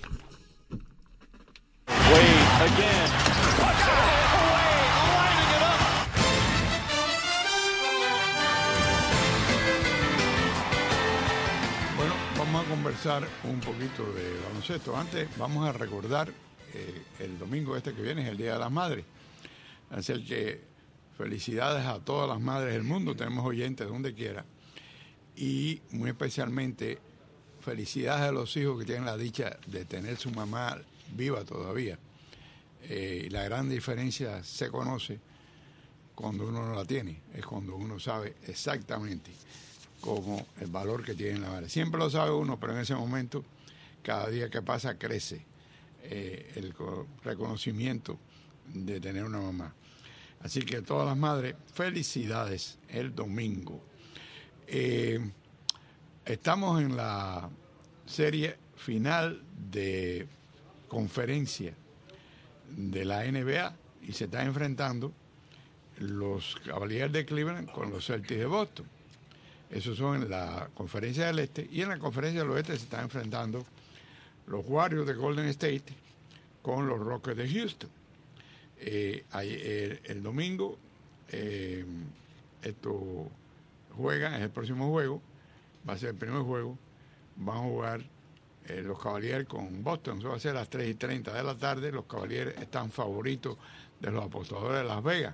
Bueno, vamos a conversar un poquito de baloncesto. Antes vamos a recordar el domingo que viene es el Día de las Madres. Así que felicidades a todas las madres del mundo. Tenemos oyentes donde quiera. Y muy especialmente felicidades a los hijos que tienen la dicha de tener su mamá viva todavía. La gran diferencia se conoce cuando uno no la tiene. Es cuando uno sabe exactamente cómo el valor que tiene la madre. Siempre lo sabe uno, pero en ese momento, cada día que pasa, crece el reconocimiento de tener una mamá. Así que todas las madres, felicidades el domingo. Estamos en la serie final de conferencia de la NBA y se están enfrentando los Cavaliers de Cleveland con los Celtics de Boston. Esos son en la conferencia del Este, y en la conferencia del Oeste se están enfrentando los Warriors de Golden State con los Rockets de Houston. El domingo esto juegan, es el próximo juego, va a ser el primer juego, van a jugar los Cavaliers con Boston. Eso va a ser a las 3:30 de la tarde. Los Cavaliers están favoritos de los apostadores de Las Vegas.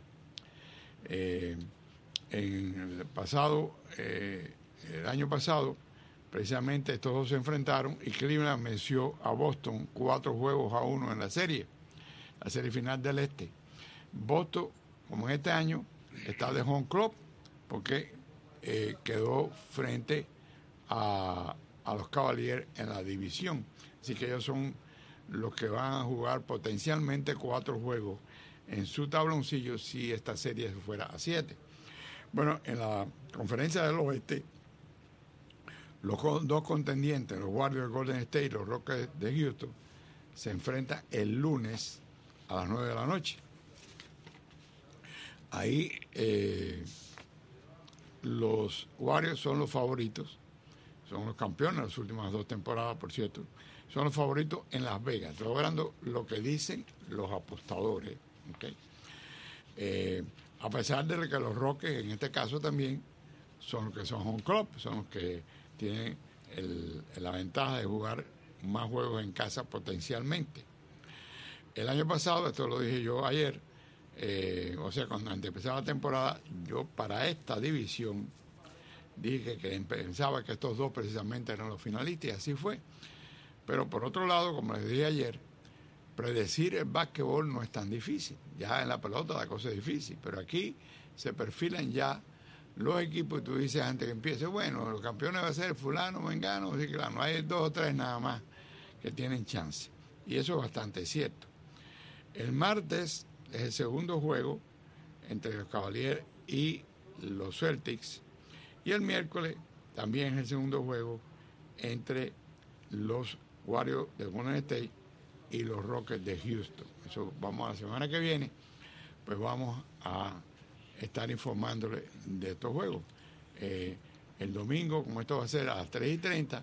En el pasado, el año pasado, precisamente estos dos se enfrentaron y Cleveland venció a Boston 4-1 en la serie final del Este. Boston, como en este año, está de home club porque quedó frente a los Cavaliers en la división. Así que ellos son los que van a jugar potencialmente 4 juegos en su tabloncillo si esta serie fuera a 7. Bueno, en la conferencia del Oeste, los dos contendientes, los Warriors de Golden State y los Rockets de Houston, se enfrentan el lunes a las 9 de la noche. Ahí los Warriors son los favoritos, son los campeones de las últimas 2 temporadas, por cierto. Son los favoritos en Las Vegas, estoy logrando lo que dicen los apostadores. ¿Okay? A pesar de que los Rockets, en este caso también, son los que son home club, son los que tienen la ventaja de jugar más juegos en casa potencialmente. El año pasado, esto lo dije yo ayer, o sea, cuando antes empezaba la temporada, yo para esta división dije que pensaba que estos dos precisamente eran los finalistas, y así fue. Pero por otro lado, como les dije ayer, predecir el básquetbol no es tan difícil. Ya en la pelota la cosa es difícil, pero aquí se perfilan ya los equipos y tú dices antes que empiece, bueno, los campeones va a ser fulano, mengano, así que claro, no hay 2 o 3 nada más que tienen chance. Y eso es bastante cierto. El martes es el segundo juego entre los Cavaliers y los Celtics, y el miércoles también es el segundo juego entre los Warriors de Golden State y los Rockets de Houston. Eso vamos a la semana que viene, pues vamos a estar informándole de estos juegos. El domingo, como esto va a ser a las 3:30,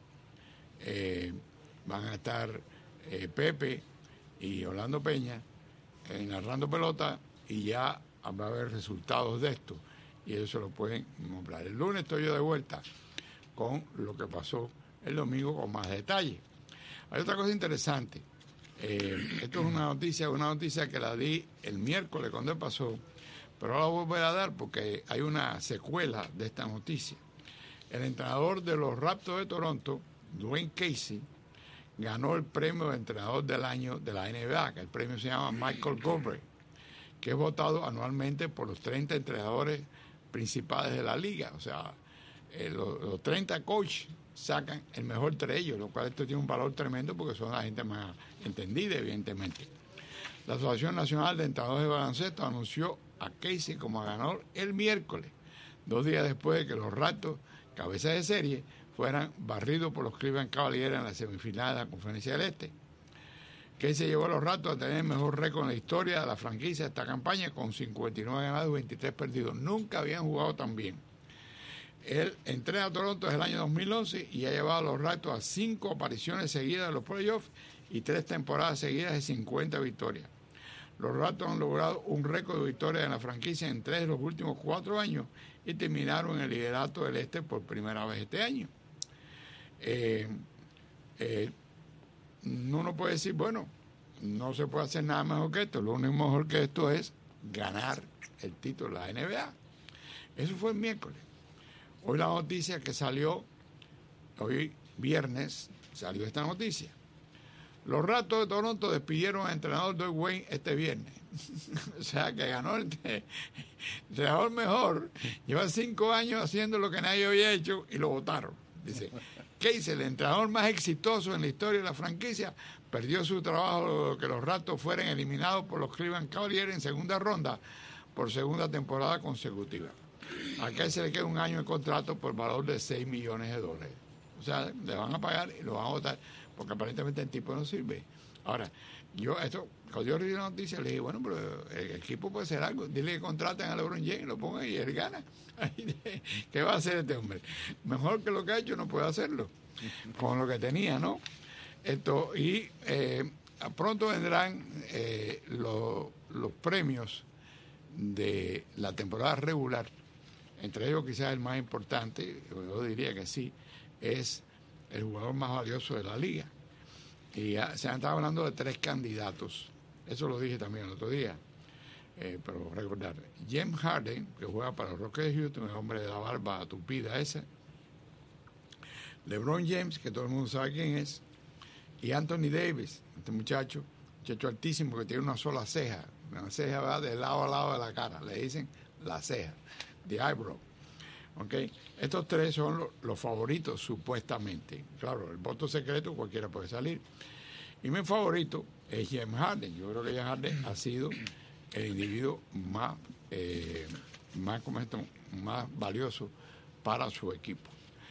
van a estar Pepe y Orlando Peña narrando pelota, y ya va a haber resultados de esto y ellos se lo pueden mostrar. El lunes estoy yo de vuelta con lo que pasó el domingo con más detalle. Hay otra cosa interesante. Esto es una noticia que la di el miércoles cuando pasó, pero ahora la voy a dar porque hay una secuela de esta noticia. El entrenador de los Raptors de Toronto, Dwayne Casey, ganó el premio de entrenador del año de la NBA, que el premio se llama Michael Goldberg, que es votado anualmente por los 30 entrenadores principales de la liga. O sea, los 30 coaches sacan el mejor entre ellos, lo cual esto tiene un valor tremendo porque son la gente más entendida, evidentemente. La Asociación Nacional de Entrenadores de Baloncesto anunció a Casey como ganador el miércoles, 2 días después de que los Raptors, cabeza de serie, fueran barridos por los Cleveland Cavaliers en la semifinal de la Conferencia del Este. que se llevó a los Ratos a tener el mejor récord en la historia de la franquicia de esta campaña, con 59 ganados y 23 perdidos. Nunca habían jugado tan bien. Él entrena a Toronto desde el año 2011 y ha llevado a los Ratos a 5 apariciones seguidas de los playoffs y 3 temporadas seguidas de 50 victorias. Los Ratos han logrado un récord de victorias en la franquicia en 3 de los últimos 4 años y terminaron en el liderato del este por primera vez este año. Uno puede decir, bueno, no se puede hacer nada mejor que esto. Lo único mejor que esto es ganar el título de la NBA. Eso fue el miércoles. Hoy la noticia que salió, hoy viernes, salió esta noticia. Los Ratos de Toronto despidieron al entrenador Doug Wayne este viernes. O sea, que ganó el entrenador mejor. Lleva 5 años haciendo lo que nadie había hecho y lo votaron. Dice, Casey, el entrenador más exitoso en la historia de la franquicia, perdió su trabajo luego de que los Ratos fueran eliminados por los Cleveland Cavaliers en segunda ronda por segunda temporada consecutiva. A Casey le queda un año de contrato por valor de $6 millones. O sea, le van a pagar y lo van a votar, porque aparentemente el tipo no sirve. Ahora, cuando yo recibí la noticia, le dije, bueno, pero el equipo puede hacer algo. Dile que contraten a LeBron James, lo pongan y él gana. ¿Qué va a hacer este hombre? Mejor que lo que ha hecho, no puede hacerlo. Con lo que tenía, ¿no? Pronto vendrán los premios de la temporada regular. Entre ellos, quizás el más importante, yo diría que sí, es el jugador más valioso de la liga. Y ya se han estado hablando de 3 candidatos. Eso lo dije también el otro día. Pero recordar, James Harden, que juega para los Rockets de Houston, el hombre de la barba tupida ese. LeBron James, que todo el mundo sabe quién es. Y Anthony Davis, este muchacho altísimo que tiene una sola ceja. Una ceja va de lado a lado de la cara. Le dicen la ceja, the eyebrow. ¿Okay? Estos 3 son los favoritos, supuestamente. Claro, el voto secreto cualquiera puede salir. Y mi favorito es James Harden. Yo creo que James Harden ha sido el individuo más valioso para su equipo.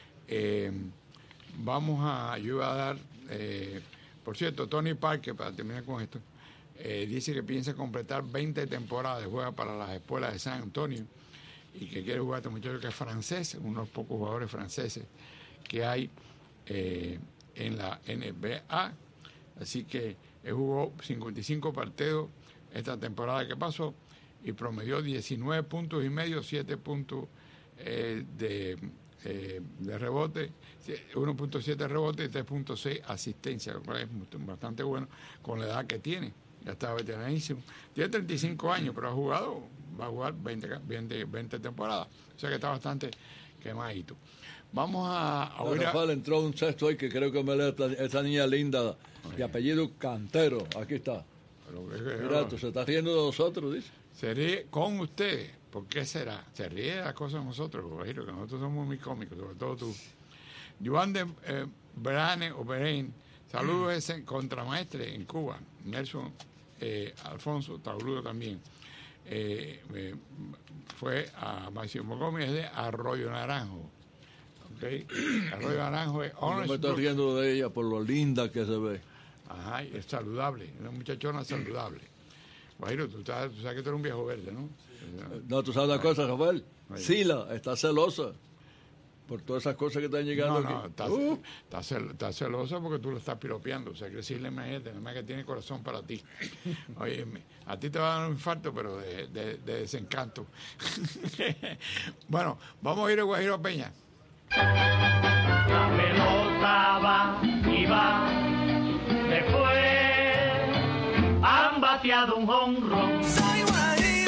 Yo iba a dar, por cierto, Tony Parker, para terminar con esto, dice que piensa completar 20 temporadas de juego para las escuelas de San Antonio y que quiere jugar a este muchacho que es francés, uno de los pocos jugadores franceses que hay en la NBA. Así que él jugó 55 partidos esta temporada que pasó y promedió 19 puntos y medio, 7 puntos de rebote, 1.7 rebote y 3.6 asistencia, lo cual es bastante bueno con la edad que tiene. Ya está veteranísimo. Tiene 35 años, pero va a jugar 20 temporadas. O sea que está bastante quemadito. Vamos a oír Rafael, entró un sexto hoy que creo que me lee esta niña linda de apellido Cantero. Aquí está. Mira, tú se está riendo de nosotros, dice. Se ríe con ustedes. ¿Por qué será? Se ríe de las cosas de nosotros, que nosotros somos muy cómicos, sobre todo tú. Joan de Berain, saludos ese contramaestre en Cuba. Nelson Alfonso, saludo también. Fue a Máximo Gómez de Arroyo Naranjo. ¿Okay? Arroyo Naranjo es Yo me estoy riendo de ella por lo linda que se ve. Ajá, es saludable, una muchachona saludable. Guajiro, tú sabes que tú eres un viejo verde, ¿no? No, tú sabes una cosa, Rafael. Sila está celosa por todas esas cosas que están llegando aquí. Está celosa porque tú lo estás piropeando. O sea, que Sila, imagínate, nada más que tiene corazón para ti. Oye, a ti te va a dar un infarto, pero de desencanto. Bueno, vamos a ir a Guajiro Peña. La pelota va y va, después han bateado un jonrón. Soy Guajiro.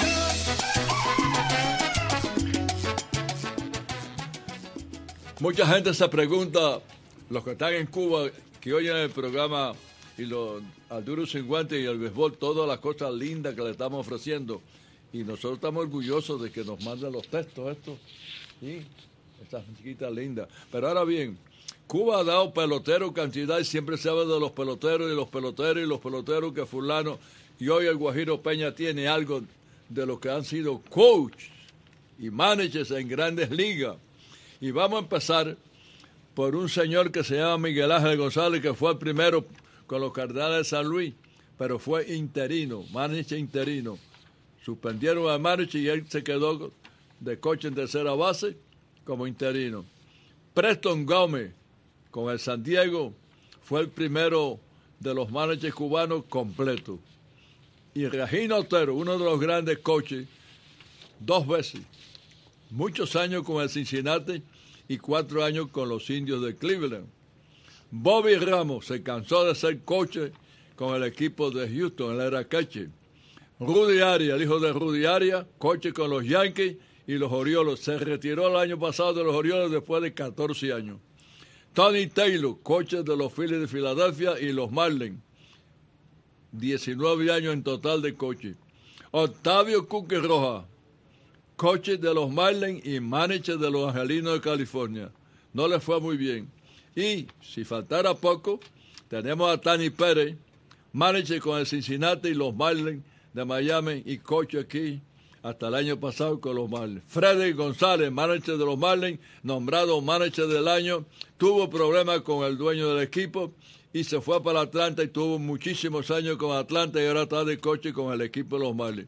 Mucha gente se pregunta, los que están en Cuba, que oyen el programa y al Duro 50 y el béisbol, todas las cosas lindas que le estamos ofreciendo. Y nosotros estamos orgullosos de que nos manden los textos estos. ¿Sí? Estas chiquitas lindas. Pero ahora bien, Cuba ha dado peloteros cantidad y siempre se habla de los peloteros y los peloteros y los peloteros que fulano. Y hoy el Guajiro Peña tiene algo de los que han sido coach y managers en grandes ligas. Y vamos a empezar por un señor que se llama Miguel Ángel González, que fue el primero con los Cardenales de San Luis. pero fue interino, manager interino. Suspendieron al manager y él se quedó de coach en tercera base como interino. Preston Gómez con el San Diego fue el primero de los managers cubanos completos. Y Regino Otero, uno de los grandes coaches, 2 veces. Muchos años con el Cincinnati y 4 años con los Indios de Cleveland. Bobby Ramos se cansó de ser coach con el equipo de Houston, él era catcher. Rudy Arias, el hijo de Rudy Arias, coach con los Yankees y los Orioles. Se retiró el año pasado de los Orioles después de 14 años. Tony Taylor, coach de los Phillies de Filadelfia y los Marlins. 19 años en total de coche. Octavio Cuque Rojas, coach de los Marlins y manager de los Angelinos de California. No le fue muy bien. Y, si faltara poco, tenemos a Tani Pérez, manager con el Cincinnati y los Marlins de Miami y coach aquí hasta el año pasado con los Marlins. Freddy González, manager de los Marlins, nombrado manager del año, tuvo problemas con el dueño del equipo y se fue para Atlanta y tuvo muchísimos años con Atlanta y ahora está de coach con el equipo de los Marlins.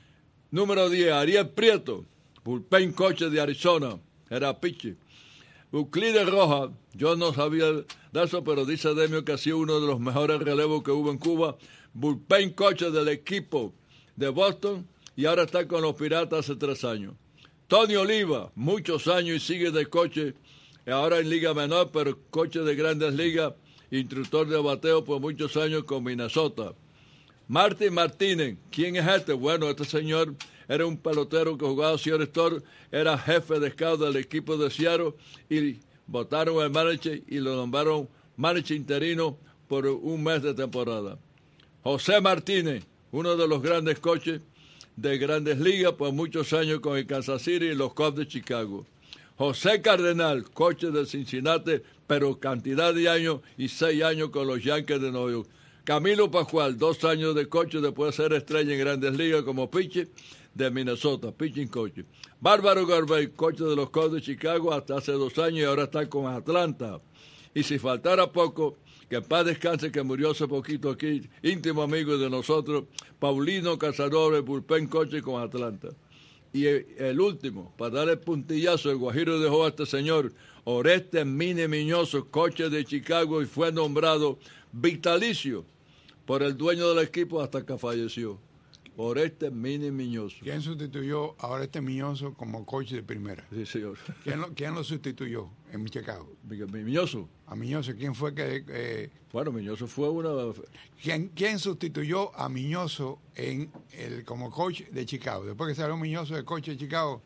Número 10, Ariel Prieto, bullpen coach de Arizona, era pitcher. Euclides Rojas, yo no sabía de eso, pero dice Demio que ha sido uno de los mejores relevos que hubo en Cuba. Bullpen coach del equipo de Boston y ahora está con los Piratas hace 3 años. Tony Oliva, muchos años y sigue de coach, ahora en Liga Menor, pero coach de Grandes Ligas, instructor de bateo por muchos años con Minnesota. Martín Martínez, ¿quién es este? Bueno, este señor era un pelotero que jugaba Seattle Storm, era jefe de scout del equipo de Seattle y votaron al manager y lo nombraron manager interino por 1 mes de temporada. José Martínez, uno de los grandes coaches de Grandes Ligas por muchos años con el Kansas City y los Cubs de Chicago. José Cardenal, coach de Cincinnati, pero cantidad de años y 6 años con los Yankees de Nueva York. Camilo Pascual, 2 años de coach después de ser estrella en Grandes Ligas como pitcher de Minnesota, pitching coach. Bárbaro Garbey, coach de los Cubs de Chicago hasta hace 2 años y ahora está con Atlanta. Y si faltara poco, que en paz descanse, que murió hace poquito aquí, íntimo amigo de nosotros, Paulino Cazadores, bullpen coach con Atlanta. Y el último, para dar el puntillazo, el Guajiro dejó a este señor, Oreste Mini Miñoso, coach de Chicago, y fue nombrado vitalicio por el dueño del equipo hasta que falleció. Oreste Mini Miñoso. ¿Quién sustituyó a Oreste Miñoso como coach de primera? Sí, señor. ¿Quién lo sustituyó en Chicago? Miñoso. A Miñoso. ¿Quién fue que...? Bueno, Miñoso fue una... ¿Quién sustituyó a Miñoso como coach de Chicago? Después que salió Miñoso de coach de Chicago,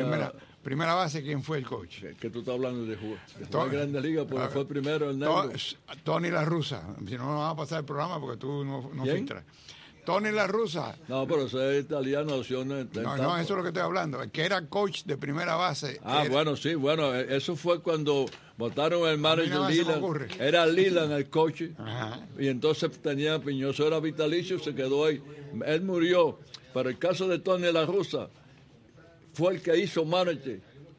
primera base, ¿quién fue el coach? Que tú estás hablando de jugar Grandes Ligas, porque fue primero el negro. Tony La Russa. Si no, no vamos a pasar el programa porque tú no filtras. Tony La Russa. No, pero ese es italiano. No, eso es lo que estoy hablando. El que era coach de primera base. Bueno, sí, eso fue cuando votaron el manager Leland. Era Leland el coach. Ajá. Y entonces tenía Piñoso, era vitalicio, se quedó ahí. Él murió. Pero el caso de Tony La Russa fue el que hizo manager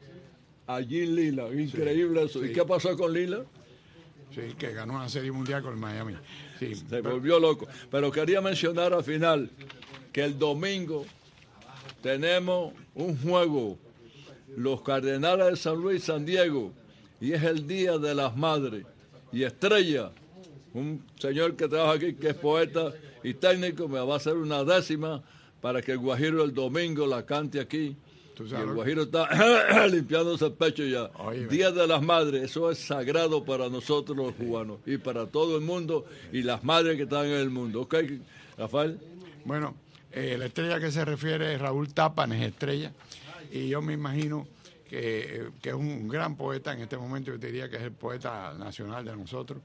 allí en Leland. Increíble eso. Sí. ¿Y qué pasó con Leland? Sí, que ganó una serie mundial con el Miami. Sí, se volvió loco. Pero quería mencionar al final que el domingo tenemos un juego, los Cardenales de San Luis, San Diego, y es el Día de las Madres. Y Estrella, un señor que trabaja aquí, que es poeta y técnico, me va a hacer una 10ª para que el Guajiro el domingo la cante aquí. Y el Guajiro está limpiándose el pecho ya. Oye, Día de las Madres, eso es sagrado para nosotros los cubanos y para todo el mundo y las madres que están en el mundo. ¿Ok, Rafael? Bueno, la estrella que se refiere es Raúl Tápanes, Estrella, y yo me imagino que es un gran poeta en este momento. Yo te diría que es el poeta nacional de nosotros.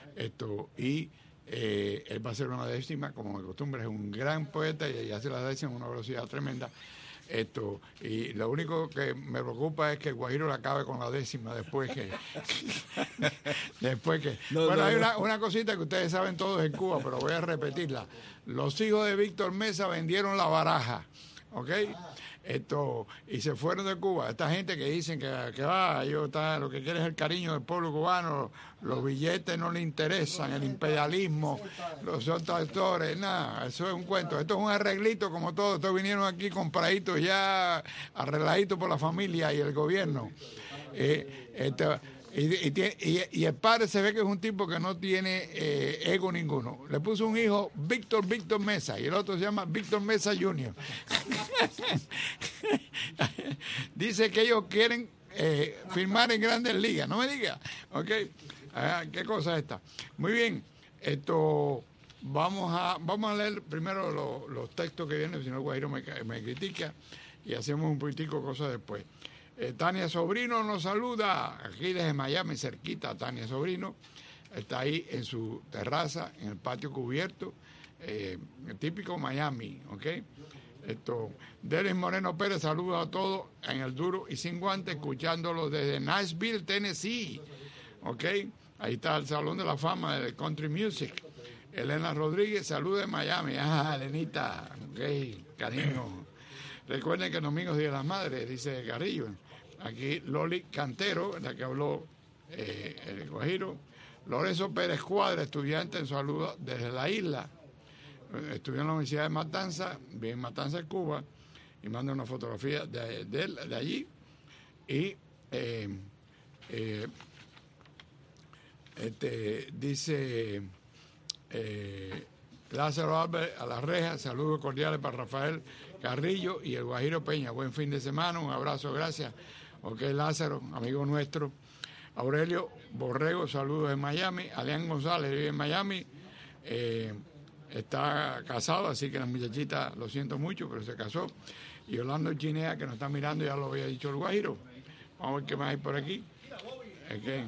Él va a hacer una 10ª, como de costumbre, es un gran poeta y hace la 10ª a una velocidad tremenda. Y lo único que me preocupa es que el Guajiro la acabe con la 10ª después que hay una cosita que ustedes saben todos en Cuba, pero voy a repetirla. Los hijos de Víctor Mesa vendieron la baraja, ¿ok? y se fueron de Cuba. Esta gente que dicen que lo que quiere es el cariño del pueblo cubano, los billetes no le interesan, el imperialismo, los son traidores, nada, eso es un cuento. Esto es un arreglito como todo. Estos vinieron aquí compraditos ya, arregladitos por la familia y el gobierno. Y el padre se ve que es un tipo que no tiene ego ninguno. Le puso un hijo Víctor Mesa y el otro se llama Víctor Mesa Jr. Dice que ellos quieren firmar en Grandes Ligas. No me diga, ¿ok? ¿Qué cosa es esta? Muy bien, vamos a leer primero los textos que vienen, si no Guajiro me critica y hacemos un poquitico cosas después. Tania Sobrino nos saluda, aquí desde Miami, cerquita. Tania Sobrino está ahí en su terraza, en el patio cubierto, el típico Miami, ¿ok? Denis Moreno Pérez saluda a todos en el duro y sin guantes, escuchándolo desde Nashville, Tennessee, ¿ok? Ahí está el Salón de la Fama del Country Music. Elena Rodríguez saluda en Miami. Elenita, ok, cariño. Recuerden que el domingo es Día de las Madres, dice Carrillo. Aquí Loli Cantero, la que habló el Guajiro. Lorenzo Pérez Cuadra, estudiante en saludo desde la isla. Estudió en la Universidad de Matanzas, vive en Matanzas, Cuba, y manda una fotografía de allí. Y dice Lázaro Álvarez a la reja, saludos cordiales para Rafael Carrillo y el Guajiro Peña. Buen fin de semana, un abrazo, gracias. Ok, Lázaro, amigo nuestro. Aurelio Borrego, saludos en Miami. Alián González vive en Miami. Está casado, así que la muchachita, lo siento mucho, pero se casó. Y Orlando Chinea, que nos está mirando, ya lo había dicho el Guajiro. Vamos a ver qué más hay por aquí. Okay.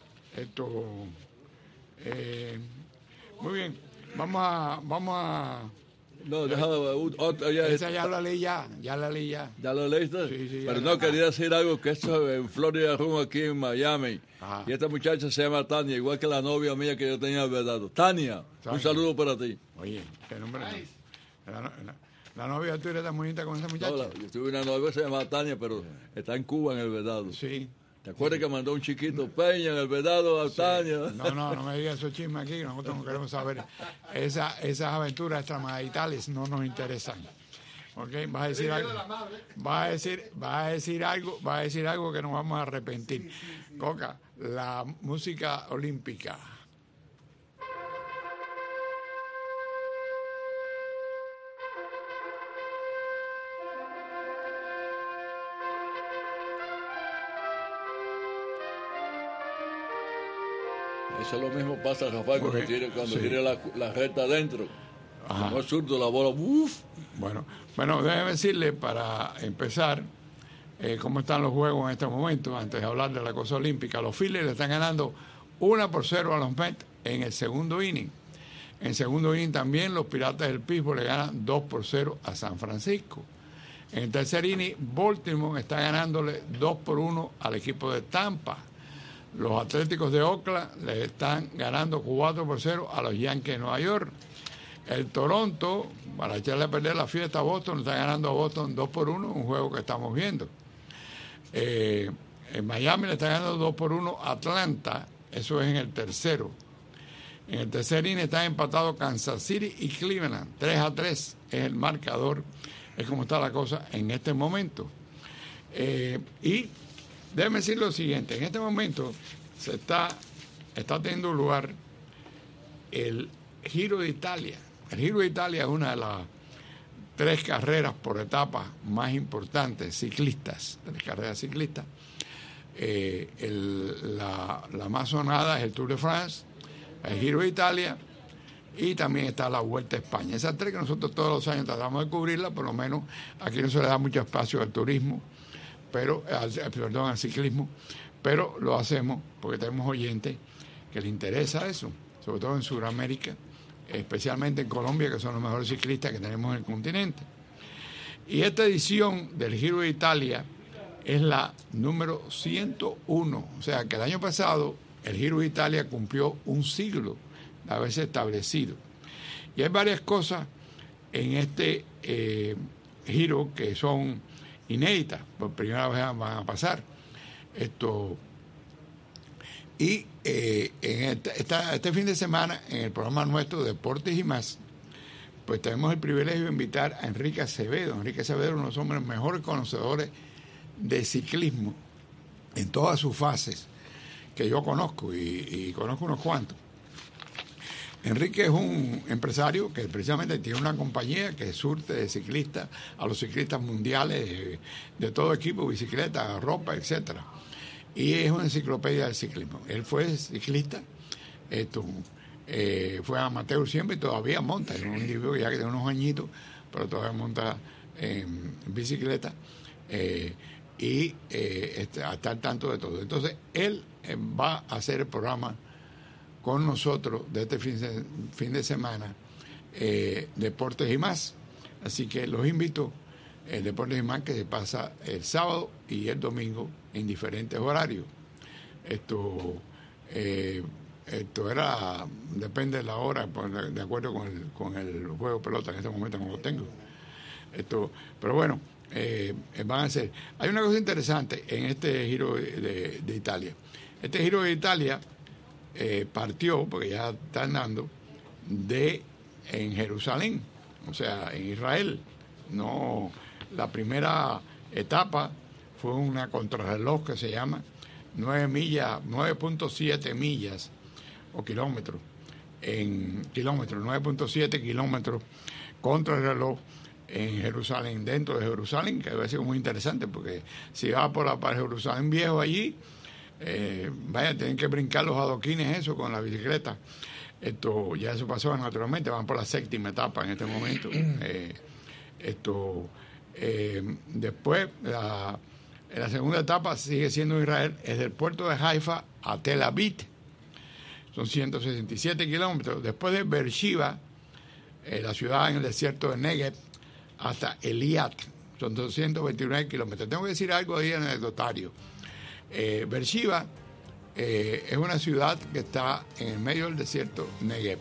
Muy bien, vamos a no, déjame. Esa ya la leí ya. ¿Ya la leíste? Sí, pero no, quería decir algo, que esto en Florida Room, aquí en Miami. Ajá. Y esta muchacha se llama Tania, igual que la novia mía que yo tenía en Vedado. Tania, un saludo para ti. Oye, qué nombre. La novia tuya está muy bonita con esa muchacha. No, yo tuve una novia que se llama Tania, pero está en Cuba, en el Vedado. Sí. ¿Te acuerdas que mandó un chiquito Peña en el Vedado a Tania? No me digas esos chismes aquí, nosotros no queremos saber. Esas aventuras extramaritales no nos interesan. ¿Ok? Vas a decir algo. Va a decir algo que nos vamos a arrepentir. Coca, la música olímpica. Eso es lo mismo pasa, Rafael, cuando tiene la recta adentro. No es zurdo, la bola. ¡Uf! Bueno, déjeme decirle para empezar cómo están los juegos en este momento, antes de hablar de la cosa olímpica. Los Phillies le están ganando 1-0 a los Mets en el segundo inning. En el segundo inning también los Piratas del Pittsburgh le ganan 2-0 a San Francisco. En el tercer inning, Baltimore está ganándole 2-1 al equipo de Tampa. Los Atléticos de Oakland le están ganando 4-0 a los Yankees de Nueva York. El Toronto, para echarle a perder la fiesta a Boston, está ganando a Boston 2-1, un juego que estamos viendo. En Miami le está ganando 2-1 a Atlanta, eso es en el tercero. En el tercer inning están empatados Kansas City y Cleveland, 3-3 es el marcador, es como está la cosa en este momento. Y déjeme decir lo siguiente, en este momento se está teniendo lugar el Giro de Italia. El Giro de Italia es una de las 3 carreras por etapas más importantes ciclistas, 3 carreras ciclistas. La más sonada es el Tour de France, el Giro de Italia y también está la Vuelta a España. Esas 3 que nosotros todos los años tratamos de cubrirlas, por lo menos aquí no se le da mucho espacio al turismo, al ciclismo, pero lo hacemos porque tenemos oyentes que les interesa eso, sobre todo en Sudamérica, especialmente en Colombia, que son los mejores ciclistas que tenemos en el continente. Y esta edición del Giro de Italia es la número 101, o sea que el año pasado el Giro de Italia cumplió un siglo de haberse establecido. Y hay varias cosas en este Giro que son inéditas, por primera vez van a pasar. Y en este fin de semana, en el programa nuestro Deportes y Más, pues tenemos el privilegio de invitar a Enrique Acevedo. Enrique Acevedo es uno de los hombres mejores conocedores de ciclismo en todas sus fases que yo conozco, y conozco unos cuantos. Enrique es un empresario que precisamente tiene una compañía que surte de ciclistas a los ciclistas mundiales de todo equipo, bicicleta, ropa, etcétera. Y es una enciclopedia del ciclismo. Él fue ciclista, fue amateur siempre y todavía monta. Es un individuo ya que tiene unos añitos, pero todavía monta en bicicleta y está al tanto de todo. Entonces, él va a hacer el programa con nosotros de este fin de semana, Deportes y Más. Así que los invito, el Deportes y Más, que se pasa el sábado y el domingo en diferentes horarios. Esto depende de la hora, de acuerdo con el juego de pelota. En este momento no lo tengo. Pero bueno, van a ser. Hay una cosa interesante en este Giro de Italia. Este Giro de Italia partió, porque ya está andando, en Jerusalén, o sea, en Israel. No, la primera etapa fue una contrarreloj que se llama 9.7 millas o kilómetros, 9.7 kilómetros contrarreloj en Jerusalén, dentro de Jerusalén, que debe ser muy interesante, porque si va para Jerusalén viejo allí, tienen que brincar los adoquines eso con la bicicleta. Ya eso pasó naturalmente, van por la séptima etapa en este momento. Después la segunda etapa sigue siendo Israel, es del puerto de Haifa a Tel Aviv, son 167 kilómetros. Después de Beersheba, la ciudad en el desierto de Negev, hasta Eliat, son 229 kilómetros. Tengo que decir algo ahí anecdotario. Beersheba es una ciudad que está en el medio del desierto Negev.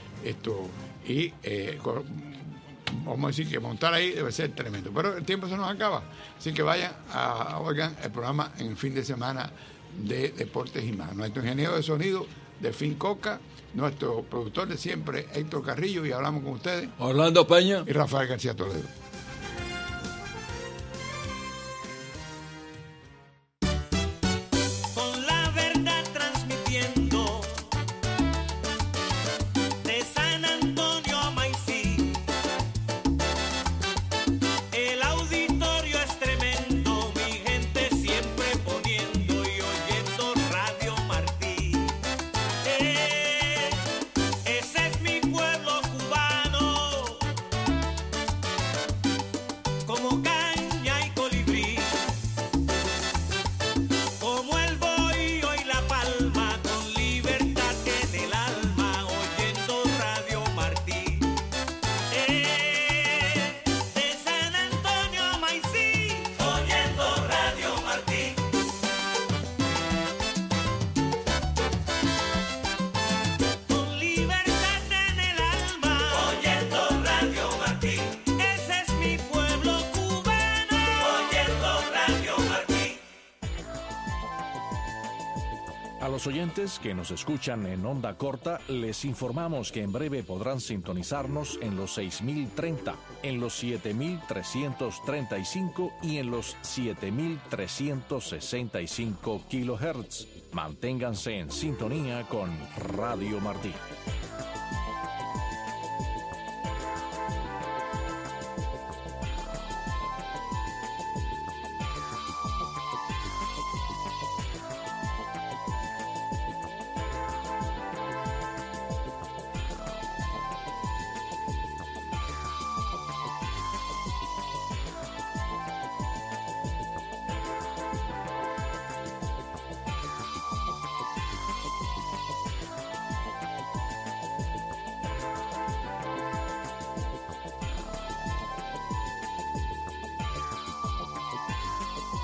Vamos a decir que montar ahí debe ser tremendo. Pero el tiempo se nos acaba. Así que vayan a oigan el programa en fin de semana de Deportes y Más. Nuestro ingeniero de sonido, Delfín Coca, nuestro productor de siempre, Héctor Carrillo, y hablamos con ustedes, Orlando Peña y Rafael García Toledo. A los oyentes que nos escuchan en onda corta, les informamos que en breve podrán sintonizarnos en los 6.030, en los 7.335 y en los 7.365 kilohertz. Manténganse en sintonía con Radio Martí.